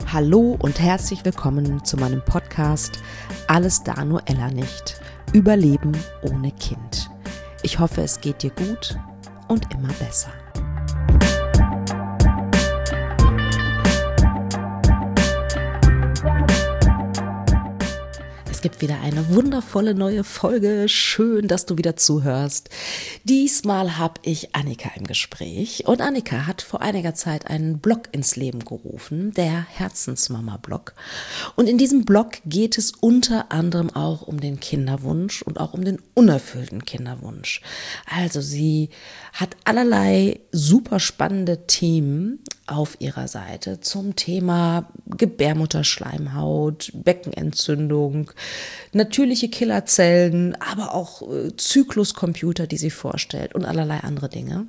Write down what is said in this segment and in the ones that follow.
Hallo und herzlich willkommen zu meinem Podcast Alles da nur Ella nicht. Überleben ohne Kind. Ich hoffe, es geht dir gut und immer besser. Es gibt wieder eine wundervolle neue Folge. Schön, dass du wieder zuhörst. Diesmal habe ich Annika im Gespräch. Und Annika hat vor einiger Zeit einen Blog ins Leben gerufen, der Herzensmama-Blog. Und in diesem Blog geht es unter anderem auch um den Kinderwunsch und auch um den unerfüllten Kinderwunsch. Also sie hat allerlei super spannende Themen auf ihrer Seite zum Thema Gebärmutterschleimhaut, Beckenentzündung, natürliche Killerzellen, aber auch Zykluscomputer, die sie vorstellt und allerlei andere Dinge.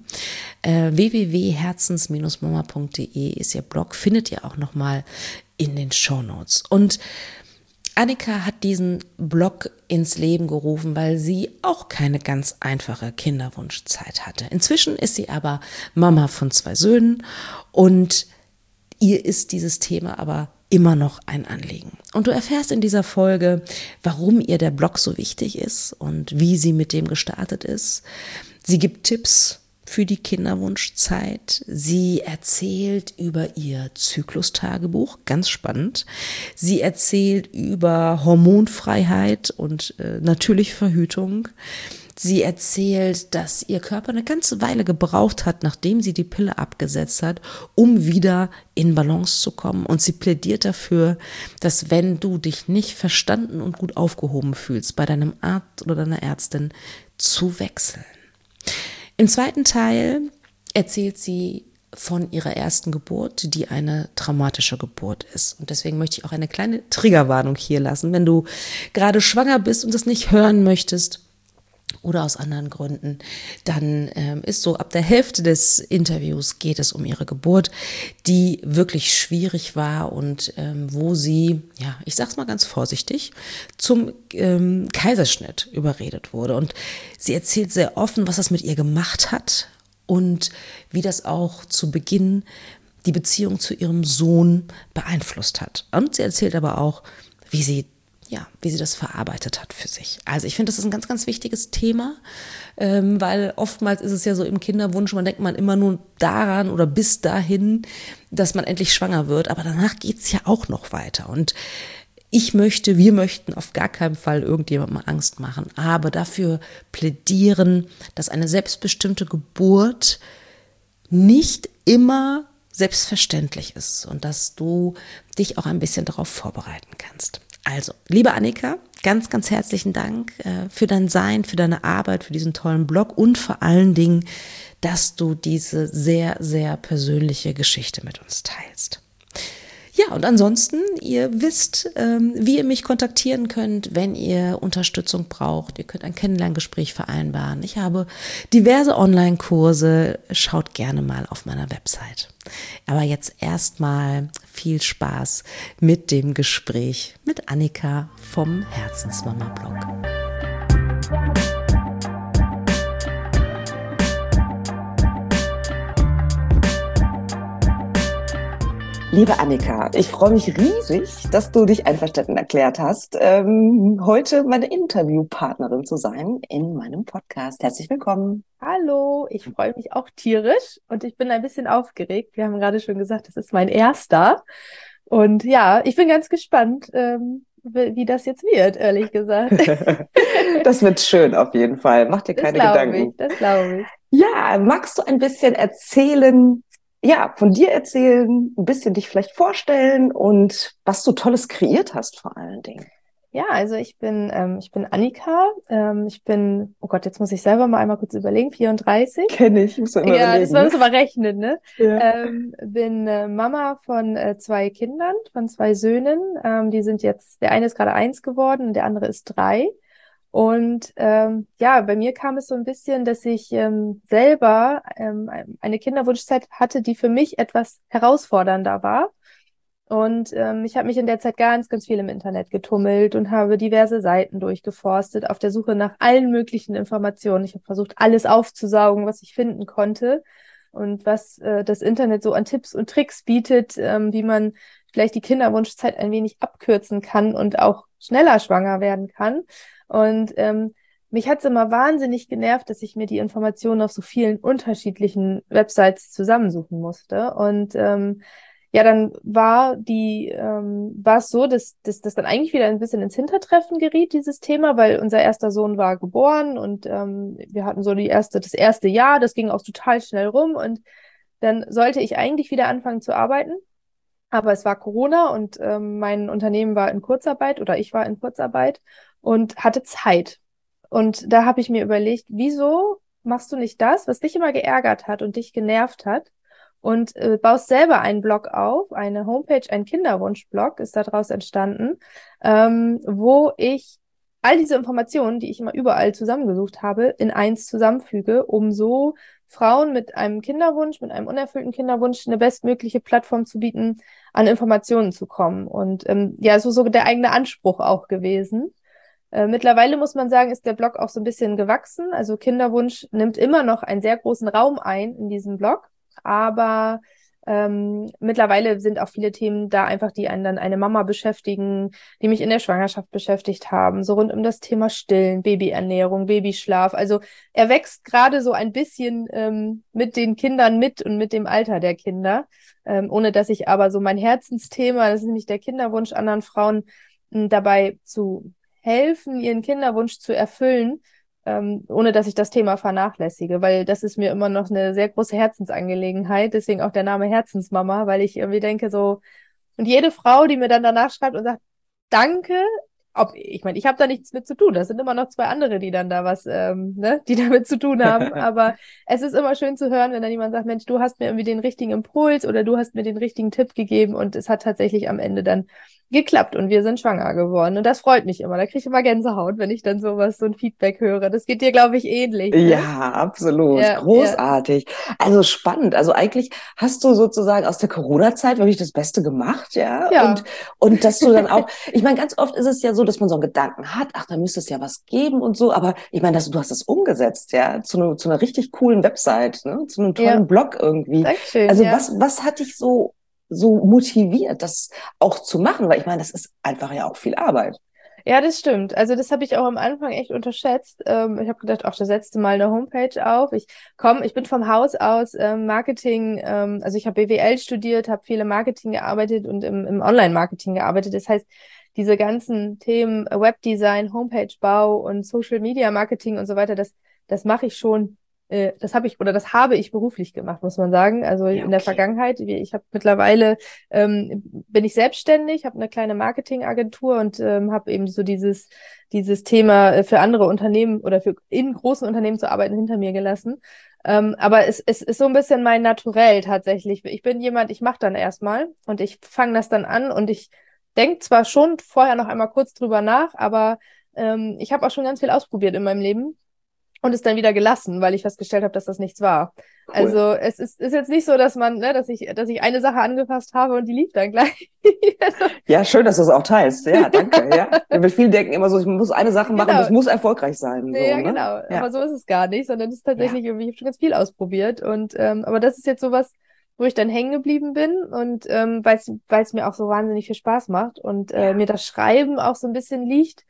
www.herzens-mama.de ist ihr Blog, findet ihr auch nochmal in den Shownotes. Und Annika hat diesen Blog ins Leben gerufen, weil sie auch keine ganz einfache Kinderwunschzeit hatte. Inzwischen ist sie aber Mama von 2 Söhnen und ihr ist dieses Thema aber immer noch ein Anliegen. Und du erfährst in dieser Folge, warum ihr der Blog so wichtig ist und wie sie mit dem gestartet ist. Sie gibt Tipps für die Kinderwunschzeit. Sie erzählt über ihr Zyklustagebuch, ganz spannend. Sie erzählt über Hormonfreiheit und natürliche Verhütung. Sie erzählt, dass ihr Körper eine ganze Weile gebraucht hat, nachdem sie die Pille abgesetzt hat, um wieder in Balance zu kommen. Und sie plädiert dafür, dass wenn du dich nicht verstanden und gut aufgehoben fühlst, bei deinem Arzt oder deiner Ärztin zu wechseln. Im zweiten Teil erzählt sie von ihrer ersten Geburt, die eine traumatische Geburt ist. Und deswegen möchte ich auch eine kleine Triggerwarnung hier lassen. Wenn du gerade schwanger bist und das nicht hören möchtest oder aus anderen Gründen, dann ist so ab der Hälfte des Interviews geht es um ihre Geburt, die wirklich schwierig war und wo sie, ja, ich sag's mal ganz vorsichtig, zum Kaiserschnitt überredet wurde. Und sie erzählt sehr offen, was das mit ihr gemacht hat und wie das auch zu Beginn die Beziehung zu ihrem Sohn beeinflusst hat. Und sie erzählt aber auch, wie sie das verarbeitet hat für sich. Also ich finde, das ist ein ganz, ganz wichtiges Thema, weil oftmals ist es ja so im Kinderwunsch, man denkt man immer nur daran oder bis dahin, dass man endlich schwanger wird, aber danach geht's ja auch noch weiter. Und wir möchten auf gar keinen Fall irgendjemandem Angst machen, aber dafür plädieren, dass eine selbstbestimmte Geburt nicht immer selbstverständlich ist und dass du dich auch ein bisschen darauf vorbereiten kannst. Also, liebe Annika, ganz, ganz herzlichen Dank für dein Sein, für deine Arbeit, für diesen tollen Blog und vor allen Dingen, dass du diese sehr, sehr persönliche Geschichte mit uns teilst. Ja, und ansonsten, ihr wisst, wie ihr mich kontaktieren könnt, wenn ihr Unterstützung braucht. Ihr könnt ein Kennenlerngespräch vereinbaren. Ich habe diverse Online-Kurse. Schaut gerne mal auf meiner Website. Aber jetzt erstmal viel Spaß mit dem Gespräch mit Annika vom Herzensmama-Blog. Liebe Annika, ich freue mich riesig, dass du dich einverstanden erklärt hast, heute meine Interviewpartnerin zu sein in meinem Podcast. Herzlich willkommen. Hallo, ich freue mich auch tierisch und ich bin ein bisschen aufgeregt. Wir haben gerade schon gesagt, das ist mein erster. Und ja, ich bin ganz gespannt, wie das jetzt wird, ehrlich gesagt. Das wird schön auf jeden Fall. Mach dir Das keine glaube ich, Gedanken. das glaube ich. Ja, magst du ein bisschen erzählen, ja, von dir erzählen, ein bisschen dich vielleicht vorstellen und was du Tolles kreiert hast vor allen Dingen? Ja, also ich bin Annika. Oh Gott, jetzt muss ich selber mal einmal kurz überlegen, 34. Kenne ich, muss man immer Ja, das überlegen, müssen ne? wir rechnen, ne? Ja. Bin Mama von 2 Kindern, von 2 Söhnen. Die sind jetzt, der eine ist gerade 1 geworden und der andere ist 3. Und ja, bei mir kam es so ein bisschen, dass ich selber eine Kinderwunschzeit hatte, die für mich etwas herausfordernder war. Und ich habe mich in der Zeit ganz, ganz viel im Internet getummelt und habe diverse Seiten durchgeforstet auf der Suche nach allen möglichen Informationen. Ich habe versucht, alles aufzusaugen, was ich finden konnte. und was das Internet so an Tipps und Tricks bietet, wie man vielleicht die Kinderwunschzeit ein wenig abkürzen kann und auch schneller schwanger werden kann. Und mich hat es immer wahnsinnig genervt, dass ich mir die Informationen auf so vielen unterschiedlichen Websites zusammensuchen musste. Und ja, dann war es so, dass das dann eigentlich wieder ein bisschen ins Hintertreffen geriet, dieses Thema, weil unser erster Sohn war geboren und wir hatten so das erste Jahr, das ging auch total schnell rum und dann sollte ich eigentlich wieder anfangen zu arbeiten. Aber es war Corona und mein Unternehmen war in Kurzarbeit oder ich war in Kurzarbeit und hatte Zeit. Und da habe ich mir überlegt, wieso machst du nicht das, was dich immer geärgert hat und dich genervt hat und baust selber einen Blog auf, eine Homepage, ein Kinderwunschblog ist daraus entstanden, wo ich all diese Informationen, die ich immer überall zusammengesucht habe, in eins zusammenfüge, um so Frauen mit einem Kinderwunsch, mit einem unerfüllten Kinderwunsch eine bestmögliche Plattform zu bieten, an Informationen zu kommen. Und ja, so der eigene Anspruch auch gewesen. Mittlerweile muss man sagen, ist der Blog auch so ein bisschen gewachsen. Also Kinderwunsch nimmt immer noch einen sehr großen Raum ein in diesem Blog, aber mittlerweile sind auch viele Themen da einfach, die einen dann eine Mama beschäftigen, die mich in der Schwangerschaft beschäftigt haben, so rund um das Thema Stillen, Babyernährung, Babyschlaf. Also er wächst gerade so ein bisschen mit den Kindern mit und mit dem Alter der Kinder, ohne dass ich aber so mein Herzensthema, das ist nämlich der Kinderwunsch, anderen Frauen dabei zu helfen, ihren Kinderwunsch zu erfüllen, ohne dass ich das Thema vernachlässige, weil das ist mir immer noch eine sehr große Herzensangelegenheit, deswegen auch der Name Herzensmama, weil ich irgendwie denke so, und jede Frau, die mir dann danach schreibt und sagt, danke, ich meine, ich habe da nichts mit zu tun, das sind immer noch zwei andere, die dann da was, ne, die damit zu tun haben, aber es ist immer schön zu hören, wenn dann jemand sagt, Mensch, du hast mir irgendwie den richtigen Impuls oder du hast mir den richtigen Tipp gegeben und es hat tatsächlich am Ende dann geklappt und wir sind schwanger geworden. Und das freut mich immer. Da kriege ich immer Gänsehaut, wenn ich dann so ein Feedback höre. Das geht dir, glaube ich, ähnlich, ne? Ja, absolut. Ja, ja, Großartig. Also spannend. Also eigentlich hast du sozusagen aus der Corona-Zeit wirklich das Beste gemacht, ja? ja. Und dass du dann auch, ich meine, ganz oft ist es ja so, dass man so einen Gedanken hat, ach, da müsste es ja was geben und so, aber ich meine, du hast das umgesetzt, ja, zu einer richtig coolen Website, ne? Zu einem Ja, tollen Blog irgendwie. Dankeschön, Also ja. was hat dich so motiviert, das auch zu machen? Weil ich meine, das ist einfach ja auch viel Arbeit. Ja, das stimmt. Also das habe ich auch am Anfang echt unterschätzt. Ich habe gedacht, ach, da setzt du mal eine Homepage auf. Ich bin vom Haus aus Marketing, also ich habe BWL studiert, habe viele Marketing gearbeitet und im Online-Marketing gearbeitet. Das heißt, diese ganzen Themen Webdesign, Homepage-Bau und Social-Media-Marketing und so weiter, das mache ich schon. Das habe ich beruflich gemacht, muss man sagen. Also Ja, in der okay. Vergangenheit. Ich habe mittlerweile bin ich selbstständig, habe eine kleine Marketingagentur und habe eben so dieses Thema für andere Unternehmen oder für in großen Unternehmen zu arbeiten hinter mir gelassen. Aber es ist so ein bisschen mein Naturell tatsächlich. Ich bin jemand, ich mache dann erstmal und ich fange das dann an und ich denke zwar schon vorher noch einmal kurz drüber nach, aber ich habe auch schon ganz viel ausprobiert in meinem Leben und es dann wieder gelassen, weil ich festgestellt habe, dass das nichts war. Cool. Also ist jetzt nicht so, dass dass ich eine Sache angefasst habe und die lief dann gleich. Also, Ja, schön, dass du es auch teilst. Ja, danke. Ja. Weil viele denken immer so, ich muss eine Sache machen, genau, das muss erfolgreich sein. So, ja, ne? genau. Ja, Aber so ist es gar nicht, sondern es ist ja, tatsächlich irgendwie, ich habe schon ganz viel ausprobiert. Und aber das ist jetzt sowas, wo ich dann hängen geblieben bin und weil es mir auch so wahnsinnig viel Spaß macht und ja, mir das Schreiben auch so ein bisschen liegt.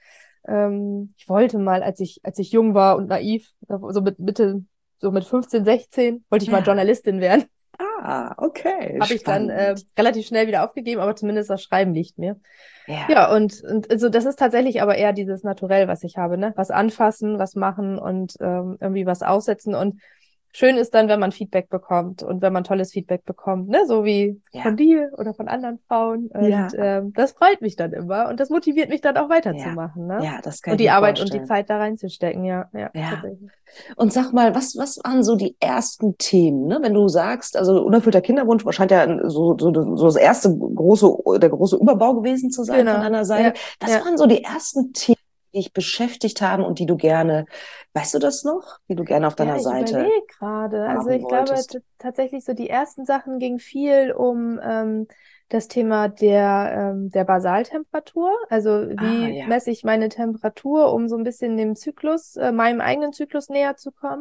Ich wollte mal, als ich jung war und naiv, so mit Mitte, so mit 15, 16, wollte ich mal ja. Journalistin werden. Ah, okay, Habe ich dann spannend. relativ schnell wieder aufgegeben, aber zumindest das Schreiben liegt mir. Ja, Ja, und also das ist tatsächlich aber eher dieses Naturell, was ich habe, ne? Was anfassen, was machen und irgendwie was aussetzen. Und schön ist dann, wenn man Feedback bekommt und wenn man tolles Feedback bekommt, ne? So wie von ja, dir oder von anderen Frauen. Und ja, das freut mich dann immer und das motiviert mich dann auch ja, weiterzumachen, ne? ja, das kann Und ich die mir Arbeit und die vorstellen. Zeit da reinzustecken, ja, ja, Ja. tatsächlich. Und sag mal, was waren so die ersten Themen, ne? Wenn du sagst, also unerfüllter Kinderwunsch scheint ja so das erste der große Überbau gewesen zu sein von Genau, deiner Seite. ja, Was ja. waren so die ersten Themen, die dich beschäftigt haben und die du gerne, weißt du das noch, die du gerne auf Ja, deiner ich Seite überlege gerade. Also haben ich glaube wolltest? tatsächlich so die ersten Sachen ging viel um das Thema der Basaltemperatur. Also Ah, wie ja, messe ich meine Temperatur, um so ein bisschen dem Zyklus, meinem eigenen Zyklus näher zu kommen.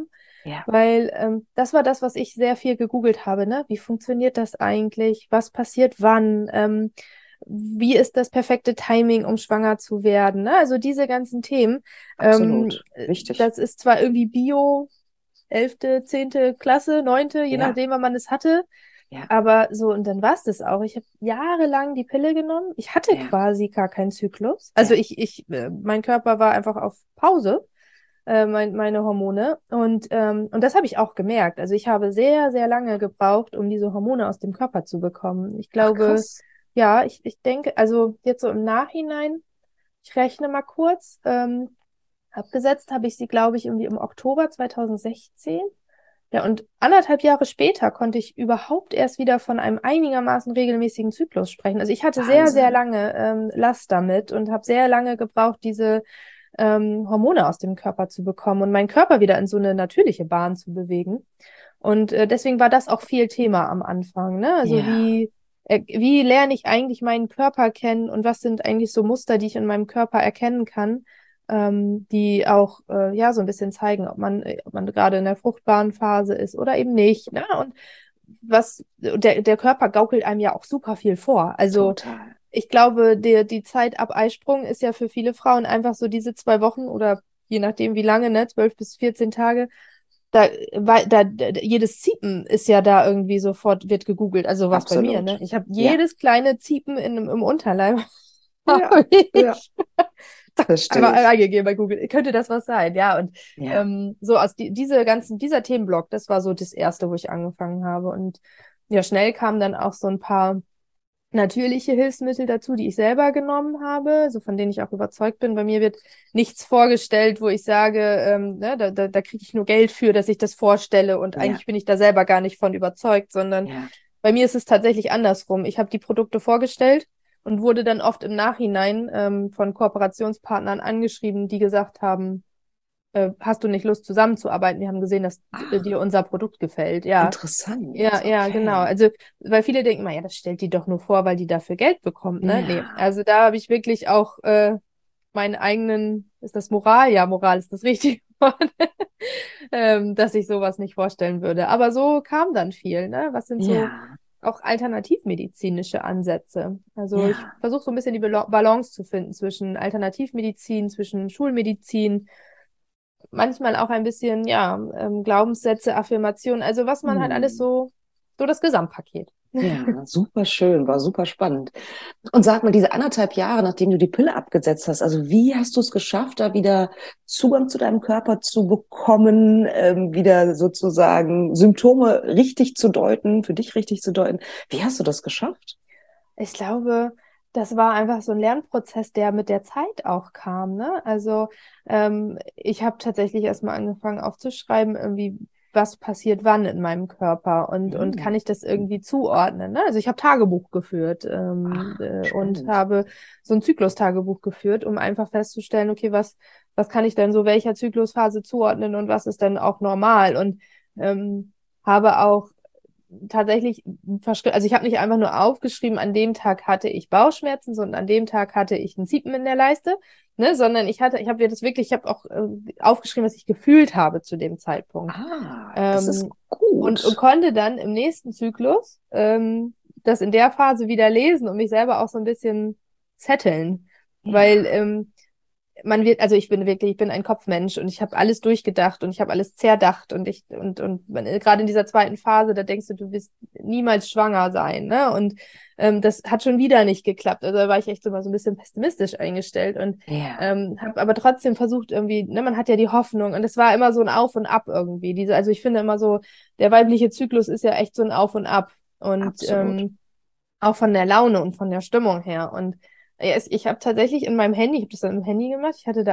Ja, weil das war das, was ich sehr viel gegoogelt habe, ne? Wie funktioniert das eigentlich? Was passiert wann? Wie ist das perfekte Timing, um schwanger zu werden? Ne? Also diese ganzen Themen. absolut. Wichtig. Das ist zwar irgendwie Bio, 11., 10. Klasse, 9., je Ja, nachdem, wann man es hatte. ja, Aber so, und dann war es das auch. Ich habe jahrelang die Pille genommen. Ich hatte ja, quasi gar keinen Zyklus. Also ja. mein Körper war einfach auf Pause, meine Hormone. Und das habe ich auch gemerkt. Also ich habe sehr, sehr lange gebraucht, um diese Hormone aus dem Körper zu bekommen. Ich Ach, glaube, krass. ja, ich denke, also jetzt so im Nachhinein, ich rechne mal kurz, abgesetzt habe ich sie, glaube ich, irgendwie im Oktober 2016. Ja, und 1,5 Jahre später konnte ich überhaupt erst wieder von einem einigermaßen regelmäßigen Zyklus sprechen. Also ich hatte sehr, sehr Wahnsinn. lange Last damit und habe sehr lange gebraucht, diese Hormone aus dem Körper zu bekommen und meinen Körper wieder in so eine natürliche Bahn zu bewegen. Und deswegen war das auch viel Thema am Anfang, ne? Also Ja, wie lerne ich eigentlich meinen Körper kennen und was sind eigentlich so Muster, die ich in meinem Körper erkennen kann, die auch ja so ein bisschen zeigen, ob man gerade in der fruchtbaren Phase ist oder eben nicht. Ne? Und der Körper gaukelt einem ja auch super viel vor. Also total. ich glaube, die Zeit ab Eisprung ist ja für viele Frauen einfach so diese 2 Wochen oder je nachdem wie lange, ne, 12 bis 14 Tage. Jedes Ziepen ist ja da irgendwie sofort, wird gegoogelt. Also was bei mir, ne? Absolut. Ich habe Ja, jedes kleine Ziepen im Unterleib. ja, ja, verstehe Einfach ich. eingegeben bei Google. Könnte das was sein? Ja, und Ja. so aus dieser Themenblock, das war so das erste, wo ich angefangen habe. Und ja, schnell kamen dann auch so ein paar natürliche Hilfsmittel dazu, die ich selber genommen habe, so von denen ich auch überzeugt bin. Bei mir wird nichts vorgestellt, wo ich sage, ne, da kriege ich nur Geld für, dass ich das vorstelle und Ja, eigentlich bin ich da selber gar nicht von überzeugt, sondern ja. bei mir ist es tatsächlich andersrum. Ich habe die Produkte vorgestellt und wurde dann oft im Nachhinein von Kooperationspartnern angeschrieben, die gesagt haben, hast du nicht Lust zusammenzuarbeiten? Wir haben gesehen, dass Ah, dir unser Produkt gefällt. Ja, interessant. ja, genau. Okay. Also, weil viele denken immer, ja, das stellt die doch nur vor, weil die dafür Geld bekommt, ne? Nee. Ja, Also da habe ich wirklich auch meinen eigenen, ist das Moral? Ja, Moral ist das richtige Wort, dass ich sowas nicht vorstellen würde. Aber so kam dann viel, ne? Was sind so ja, auch alternativmedizinische Ansätze? Also ich ja, versuche so ein bisschen die Balance zu finden zwischen Alternativmedizin, zwischen Schulmedizin, manchmal auch ein bisschen, ja, Glaubenssätze, Affirmationen, also was man halt alles hm. so das Gesamtpaket. Ja, super schön, war super spannend. Und sag mal, diese 1,5 Jahre, nachdem du die Pille abgesetzt hast, also wie hast du es geschafft, da wieder Zugang zu deinem Körper zu bekommen, wieder sozusagen Symptome richtig zu deuten, für dich richtig zu deuten? Wie hast du das geschafft? Ich glaube, das war einfach so ein Lernprozess, der mit der Zeit auch kam, ne? Also ich habe tatsächlich erstmal angefangen aufzuschreiben, irgendwie, was passiert wann in meinem Körper und kann Hm. ich das irgendwie zuordnen, ne? Also ich habe Tagebuch geführt Ach, und spannend. habe so ein Zyklustagebuch geführt, um einfach festzustellen, okay, was kann ich denn so welcher Zyklusphase zuordnen und was ist denn auch normal und habe auch tatsächlich also ich habe nicht einfach nur aufgeschrieben, an dem Tag hatte ich Bauchschmerzen, sondern an dem Tag hatte ich ein Ziepen in der Leiste, ne, sondern ich habe mir das wirklich, ich habe auch aufgeschrieben, was ich gefühlt habe zu dem Zeitpunkt. Ah, das ist Ähm, und gut. konnte dann im nächsten Zyklus das in der Phase wieder lesen und mich selber auch so ein bisschen zetteln, weil Ja, also ich bin ein Kopfmensch und ich habe alles durchgedacht und ich habe alles zerdacht gerade in dieser zweiten Phase, da denkst du, du wirst niemals schwanger sein, ne? Und das hat schon wieder nicht geklappt. Also da war ich echt so mal so ein bisschen pessimistisch eingestellt und ja, habe aber trotzdem versucht irgendwie, ne, man hat ja die Hoffnung und es war immer so ein Auf und Ab irgendwie. Also ich finde immer so, der weibliche Zyklus ist ja echt so ein Auf und Ab und absolut. auch von der Laune und von der Stimmung her. Und ja, ich habe tatsächlich in meinem Handy, ich habe das dann im Handy gemacht, ich hatte da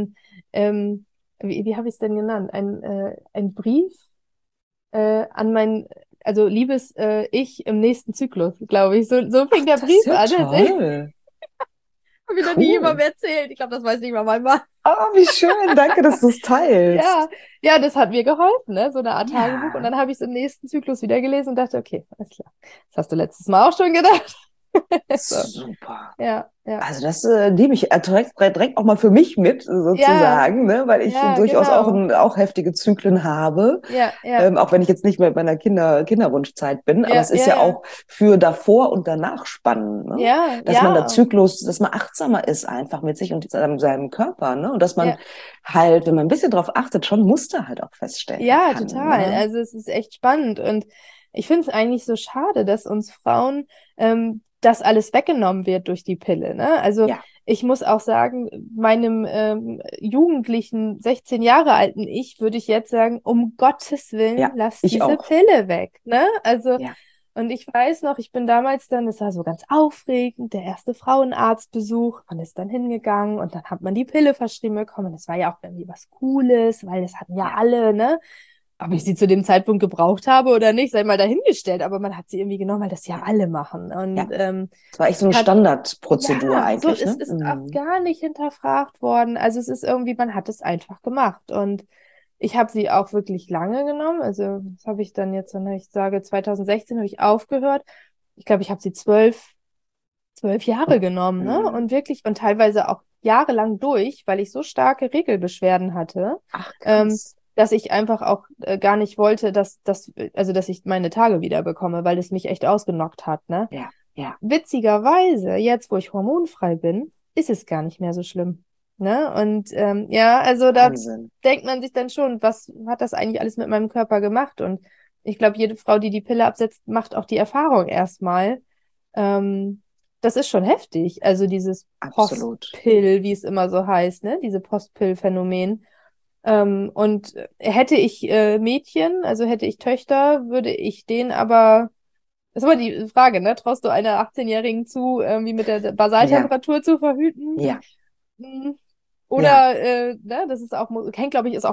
wie habe ich es denn genannt? Ein Brief an also liebes Ich im nächsten Zyklus, glaube ich. So Ach, fing der das ist Brief ja an. Tatsächlich toll. habe ich noch nie Cool. jemandem erzählt. Ich glaube, das weiß nicht mal mein Mann. Ah, wie schön. Danke, dass du es Ja, teilst. ja, das hat mir geholfen, ne? So eine Art Tagebuch. Und Ja, dann habe ich es im nächsten Zyklus wieder gelesen und dachte, okay, alles klar. Das hast du letztes Mal auch schon gedacht. So, Super. ja, ja. Also das nehme ich direkt auch mal für mich mit, Ja, sozusagen, ne? Weil ich ja, durchaus genau. auch heftige Zyklen habe, Ja, ja, auch wenn ich jetzt nicht mehr in meiner Kinderwunschzeit bin. Aber ja, es ist ja, ja ja. auch für davor und danach spannend, ne? Ja, Dass man der ja, Zyklus, dass man achtsamer ist einfach mit sich und seinem Körper, ne? Und dass man ja. halt, wenn man ein bisschen drauf achtet, schon Muster halt auch feststellen Ja, kann, total. ne? Also es ist echt spannend und ich finde es eigentlich so schade, dass uns Frauen das alles weggenommen wird durch die Pille, ne? Also Ja, ich muss auch sagen, meinem jugendlichen 16 Jahre alten Ich würde ich jetzt sagen, um Gottes Willen, ja, lass ich diese auch. Pille weg, ne? Also Ja, und ich weiß noch, ich bin damals dann, das war so ganz aufregend, der erste Frauenarztbesuch, man ist dann hingegangen und dann hat man die Pille verschrieben bekommen. Das war ja auch irgendwie was Cooles, weil das hatten ja ja, alle, ne? Ob ich sie zu dem Zeitpunkt gebraucht habe oder nicht, sei mal dahingestellt, aber man hat sie irgendwie genommen, weil das ja ja, alle machen. Und ja. Es war echt so eine hat, Standardprozedur ja, so, eigentlich, es ne? ist auch Mhm. gar nicht hinterfragt worden. Also es ist irgendwie, man hat es einfach gemacht. Und ich habe sie auch wirklich lange genommen. Also das habe ich dann jetzt, wenn ich sage, 2016 habe ich aufgehört. Ich glaube, ich habe sie 12 Jahre genommen, ne? Und Mhm. wirklich, und teilweise auch jahrelang durch, weil ich so starke Regelbeschwerden hatte, Ach, ähm, krass. dass ich einfach auch gar nicht wollte, also dass ich meine Tage wieder bekomme, weil es mich echt ausgenockt hat, ne? Ja, ja. Witzigerweise, jetzt wo ich hormonfrei bin, ist es gar nicht mehr so schlimm. Ne? Und ja, also da Wahnsinn. denkt man sich dann schon, was hat das eigentlich alles mit meinem Körper gemacht? Und ich glaube, jede Frau, die die Pille absetzt, macht auch die Erfahrung erstmal. Ähm, Das ist schon heftig. Also dieses Absolut. Postpill, wie es immer so heißt, ne? Diese Postpill-Phänomen. Und hätte ich Mädchen, also hätte ich Töchter, würde ich denen aber das ist aber die Frage, ne? Traust du einer 18-Jährigen zu, irgendwie mit der Ja, Basaltemperatur zu verhüten? ja, Hm. ja, Oder, ne, das ist auch, hängt, glaube ich, ist auch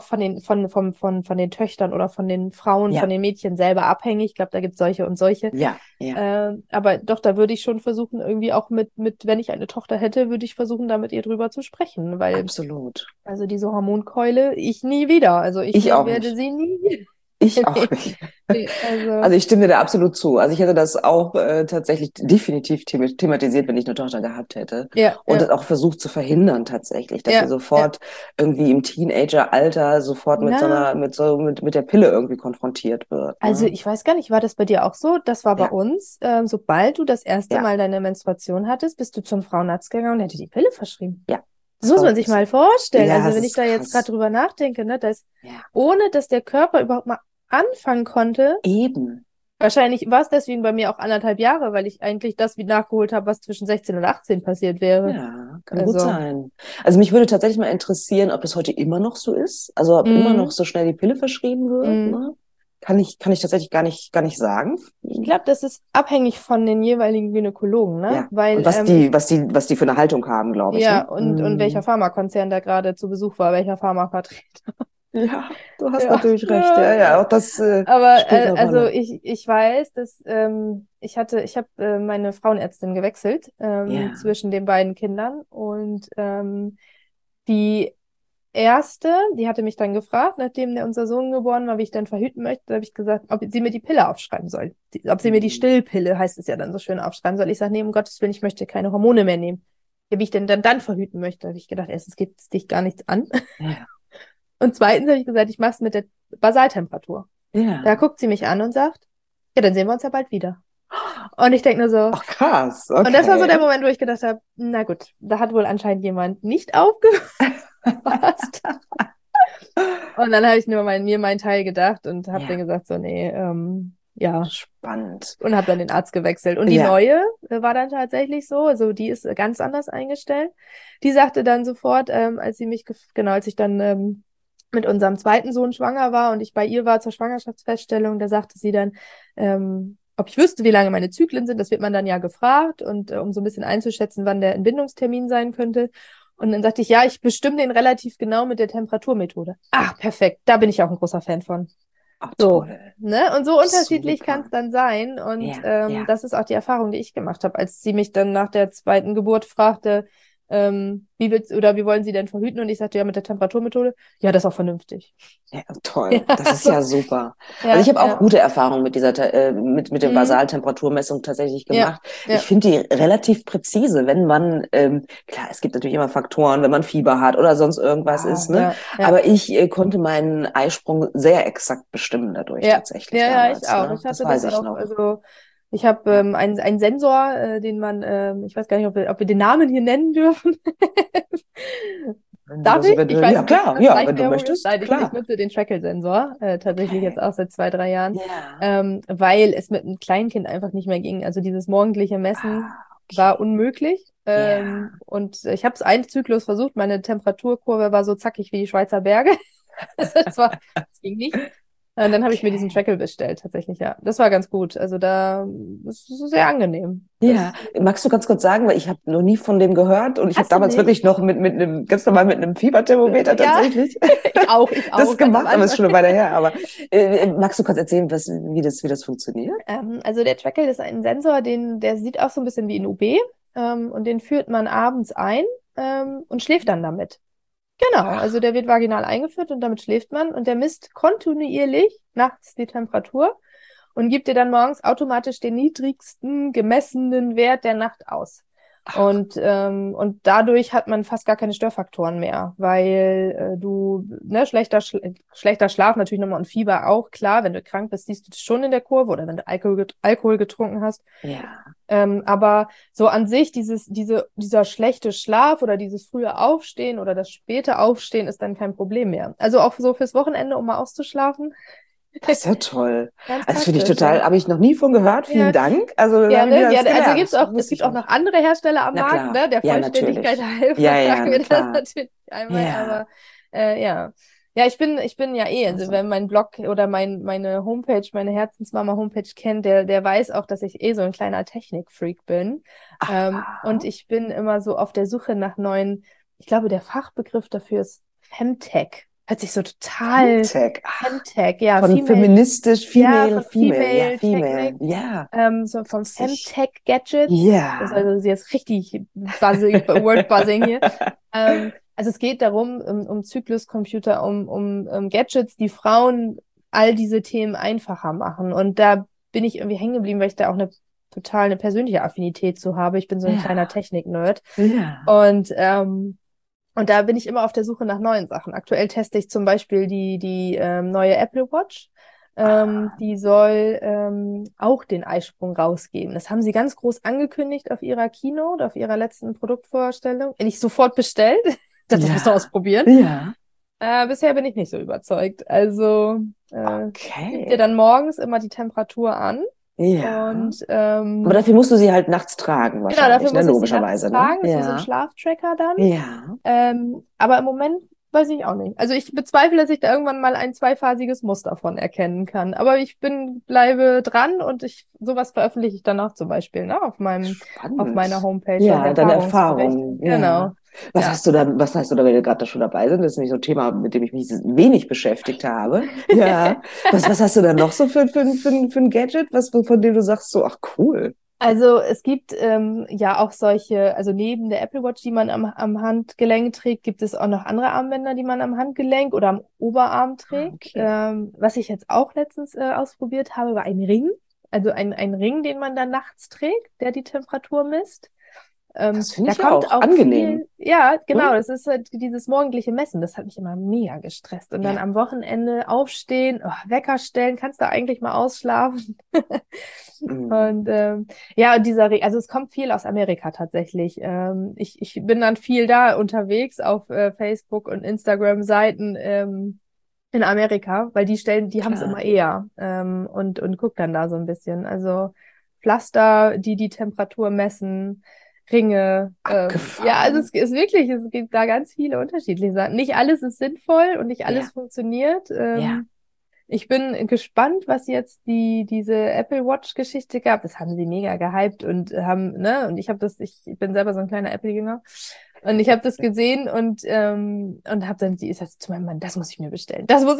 von den Töchtern oder von den Frauen, von ja, den Mädchen selber abhängig. Ich glaube, da gibt es solche und solche. ja, ja, Aber doch, da würde ich schon versuchen, irgendwie auch wenn ich eine Tochter hätte, würde ich versuchen, da mit ihr drüber zu sprechen, weil, absolut. also diese Hormonkeule, ich nie wieder. Also ich Ich auch werde nicht. sie nie. Ich auch Nee, nicht. nee, also, Also ich stimme dir da absolut zu. Also ich hätte das auch tatsächlich definitiv thematisiert, wenn ich eine Tochter gehabt hätte. ja, Und ja, das auch versucht zu verhindern tatsächlich, dass sie ja, ja. sofort irgendwie im Teenageralter sofort Na, mit der Pille irgendwie konfrontiert wird. also Ne? ich weiß gar nicht, war das bei dir auch so? Das war bei Ja, uns. Sobald du das erste ja, Mal deine Menstruation hattest, bist du zum Frauenarzt gegangen und hätte die Pille verschrieben. ja. Das Das muss war man wirklich sich so. mal vorstellen. Ja, Also es wenn ich ist da jetzt krass. gerade drüber nachdenke, ne, Ja, ohne dass der Körper überhaupt mal anfangen konnte, eben. wahrscheinlich war es deswegen bei mir auch 1,5 Jahre, weil ich eigentlich das wie nachgeholt habe, was zwischen 16 und 18 passiert wäre. Ja, kann gut Also, sein. Also mich würde tatsächlich mal interessieren, ob das heute immer noch so ist. Also ob immer noch mm, so schnell die Pille verschrieben wird, mm. ne? Kann ich tatsächlich gar nicht sagen. Ich glaube, das ist abhängig von den jeweiligen Gynäkologen, ne? Ja. Und Weil was die für eine Haltung haben, glaube ich, ja, ne? und welcher Mm. Pharmakonzern da gerade zu Besuch war, welcher Pharmavertreter. Ja, du hast Ja, natürlich recht. Ja, ja, ja. auch das Aber spielt eine also Rolle. ich weiß, dass ich habe meine Frauenärztin gewechselt Ja, zwischen den beiden Kindern und die erste, die hatte mich dann gefragt, nachdem unser Sohn geboren war, wie ich dann verhüten möchte, da habe ich gesagt, ob sie mir die Pille aufschreiben soll. Ob sie mir die mm. Stillpille, heißt es ja dann so schön, aufschreiben soll. Ich sage, nee, um Gottes Willen, ich möchte keine Hormone mehr nehmen. Ja, wie ich denn dann verhüten möchte, habe ich gedacht, erstens geht es dich gar nichts an. Ja, Und zweitens habe ich gesagt, ich mache es mit der Basaltemperatur. Da ja. guckt sie mich an und sagt, ja, dann sehen wir uns ja bald wieder. Und ich denke nur so, Ach, krass. und das war so der Okay. Moment, wo ich gedacht habe, na gut, da hat wohl anscheinend jemand nicht aufgepasst. Und dann habe ich mir meinen Teil gedacht und habe dann Ja, gesagt, so, nee, ja, spannend. und habe dann den Arzt gewechselt. Und die Ja, neue war dann tatsächlich so, also die ist ganz anders eingestellt. Die sagte dann sofort, als ich dann mit unserem zweiten Sohn schwanger war und ich bei ihr war zur Schwangerschaftsfeststellung, da sagte sie dann, ob ich wüsste, wie lange meine Zyklen sind, das wird man dann ja gefragt und um so ein bisschen einzuschätzen, wann der Entbindungstermin sein könnte. Und dann sagte ich, ja, ich bestimme den relativ genau mit der Temperaturmethode. Ach, perfekt, da bin ich auch ein großer Fan von. ach, So, toll. ne? Und so unterschiedlich kann es Super. dann sein. Und Ja, ja. das ist auch die Erfahrung, die ich gemacht habe, als sie mich dann nach der zweiten Geburt fragte, wie wollen Sie denn verhüten? Und ich sagte, ja, mit der Temperaturmethode. Ja, das ist auch vernünftig. Ja, toll. Das ist Also, ja super. Also ich ja, habe auch ja. gute Erfahrungen mit mit der Mhm. Basaltemperaturmessung tatsächlich Ja, gemacht. Ich ja. finde die relativ präzise, wenn man, klar, es gibt natürlich immer Faktoren, wenn man Fieber hat oder sonst irgendwas Ja, ist, ne? ja, ja. Aber ich konnte meinen Eisprung sehr exakt bestimmen dadurch Ja, tatsächlich ja, ja, ich damals, auch. ne? Ich Das hatte weiß das ich auch. noch. Also ich habe Ja. einen Sensor, den man, ich weiß gar nicht, ob wir den Namen hier nennen dürfen. Wenn du Darf das, ich? wenn Ich du, weiß ja nicht, ob klar, das ja, wenn du Schleichwerbung ist. möchtest, Nein, ich klar. nutze den Trackle-Sensor, tatsächlich jetzt Okay. auch seit 2, 3 Jahren, Ja. weil es mit einem Kleinkind einfach nicht mehr ging. Also dieses morgendliche Messen Ah, war okay. unmöglich. Ja. Und ich habe es einen Zyklus versucht. Meine Temperaturkurve war so zackig wie die Schweizer Berge. Das ging nicht. Und dann habe ich mir diesen Okay. Trackle bestellt, tatsächlich, ja. Das war ganz gut. Also das ist sehr angenehm. Ja, magst du ganz kurz sagen, weil ich habe noch nie von dem gehört und ich habe Hast du damals nicht? wirklich noch mit einem, ganz normal mit einem Fieberthermometer Ja, tatsächlich ich das auch, ganz am gemacht, aber ist Anfang. schon eine Weile her. Aber magst du kurz erzählen, wie das funktioniert? Also der Trackle ist ein Sensor, der sieht auch so ein bisschen wie ein UB, und den führt man abends ein, und schläft dann damit. Genau, also der wird vaginal eingeführt und damit schläft man und der misst kontinuierlich nachts die Temperatur und gibt dir dann morgens automatisch den niedrigsten gemessenen Wert der Nacht aus. Ach, Und dadurch hat man fast gar keine Störfaktoren mehr, weil schlechter Schlaf natürlich nochmal und Fieber auch, klar, wenn du krank bist, siehst du das schon in der Kurve oder wenn du Alkohol getrunken hast. ja, Aber so an sich, dieser schlechte Schlaf oder dieses frühe Aufstehen oder das späte Aufstehen ist dann kein Problem mehr. Also auch so fürs Wochenende, um mal auszuschlafen. das ist ja toll. Ganz Also finde ich praktisch, total, ja. habe ich noch nie von gehört. Vielen Ja, Dank. Also da habe ich gerne. wieder Ja, was also gelernt. es Wusste gibt ich auch nicht. noch andere Hersteller am Na Markt, klar. ne? Der Ja, Vollständigkeit natürlich. halber Ja, ja, sagen na wir das klar. natürlich einmal, Ja. aber ja. Ja, ich bin ja also Also. wenn mein Blog oder meine Homepage, meine Herzensmama-Homepage kennt, der weiß auch, dass ich so ein kleiner Technikfreak bin. Und Aha. ich bin immer so auf der Suche nach neuen, ich glaube, der Fachbegriff dafür ist Femtech. Hört sich so total Femtech. Ach, Femtech, ja, von Female, feministisch, ja, female, von female. Ja, Female female. Technik, Ja. so vom Witzig. Femtech-Gadgets. Das ist Ja. also jetzt richtig Word-Buzzing hier. Also es geht darum, um Zykluscomputer, um Gadgets, die Frauen all diese Themen einfacher machen. Und da bin ich irgendwie hängen geblieben, weil ich da auch eine persönliche Affinität zu habe. Ich bin so ein kleiner Ja. Technik-Nerd. Ja. Und da bin ich immer auf der Suche nach neuen Sachen. Aktuell teste ich zum Beispiel die neue Apple Watch. Ah, Die soll auch den Eisprung rausgeben. Das haben sie ganz groß angekündigt auf ihrer Keynote, auf ihrer letzten Produktvorstellung. Bin ich sofort bestellt. Das musst du ja. ausprobieren. Ja. Bisher bin ich nicht so überzeugt. Also gibt dir Okay. dann morgens immer die Temperatur an. Ja. Und Aber dafür musst du sie halt nachts tragen, genau, dafür wahrscheinlich, ne? muss ich sie nachts Logischerweise, ne? tragen. Das ist wie so ein Ja. Schlaftracker dann. Ja. Aber im Moment weiß ich auch nicht. Also ich bezweifle, dass ich da irgendwann mal ein zweiphasiges Muster von erkennen kann. Aber bleibe dran und sowas veröffentliche ich dann auch zum Beispiel, ne, auf meiner Spannend. Homepage als Ja, deine Erfahrungsbericht. Erfahrungen, ja. Genau. Ja. Was hast du da, wenn wir gerade da schon dabei sind? Das ist nämlich so ein Thema, mit dem ich mich wenig beschäftigt habe. Ja. Was hast du da noch so für ein Gadget, von dem du sagst so, ach cool. Also es gibt ja auch solche, also neben der Apple Watch, die man am Handgelenk trägt, gibt es auch noch andere Armbänder, die man am Handgelenk oder am Oberarm Ah, trägt. okay. Was ich jetzt auch letztens ausprobiert habe, war ein Ring. Also ein Ring, den man dann nachts trägt, der die Temperatur misst. Das finde Da ich ja kommt auch auch angenehm. viel, ja, Ne? genau, das ist halt dieses morgendliche Messen, das hat mich immer mega gestresst. Und dann Ja. am Wochenende aufstehen, Wecker stellen, kannst du eigentlich mal ausschlafen. Mm. Und ja, und also es kommt viel aus Amerika tatsächlich. Ich bin dann viel da unterwegs auf Facebook und Instagram-Seiten in Amerika, weil die haben es immer Klar. eher und guck dann da so ein bisschen. Also Pflaster, die Temperatur messen, Ringe. Ja, also Abgefahren. es gibt da ganz viele unterschiedliche Sachen. Nicht alles ist sinnvoll und nicht alles Ja. funktioniert. Ja. Ich bin gespannt, was jetzt diese Apple Watch-Geschichte gab. Das haben sie mega gehypt und ne, und ich bin selber so ein kleiner Apple-Jünger. Und ich habe das gesehen und habe dann, die ist jetzt zu meinem Mann, das muss ich mir bestellen. Das muss ich.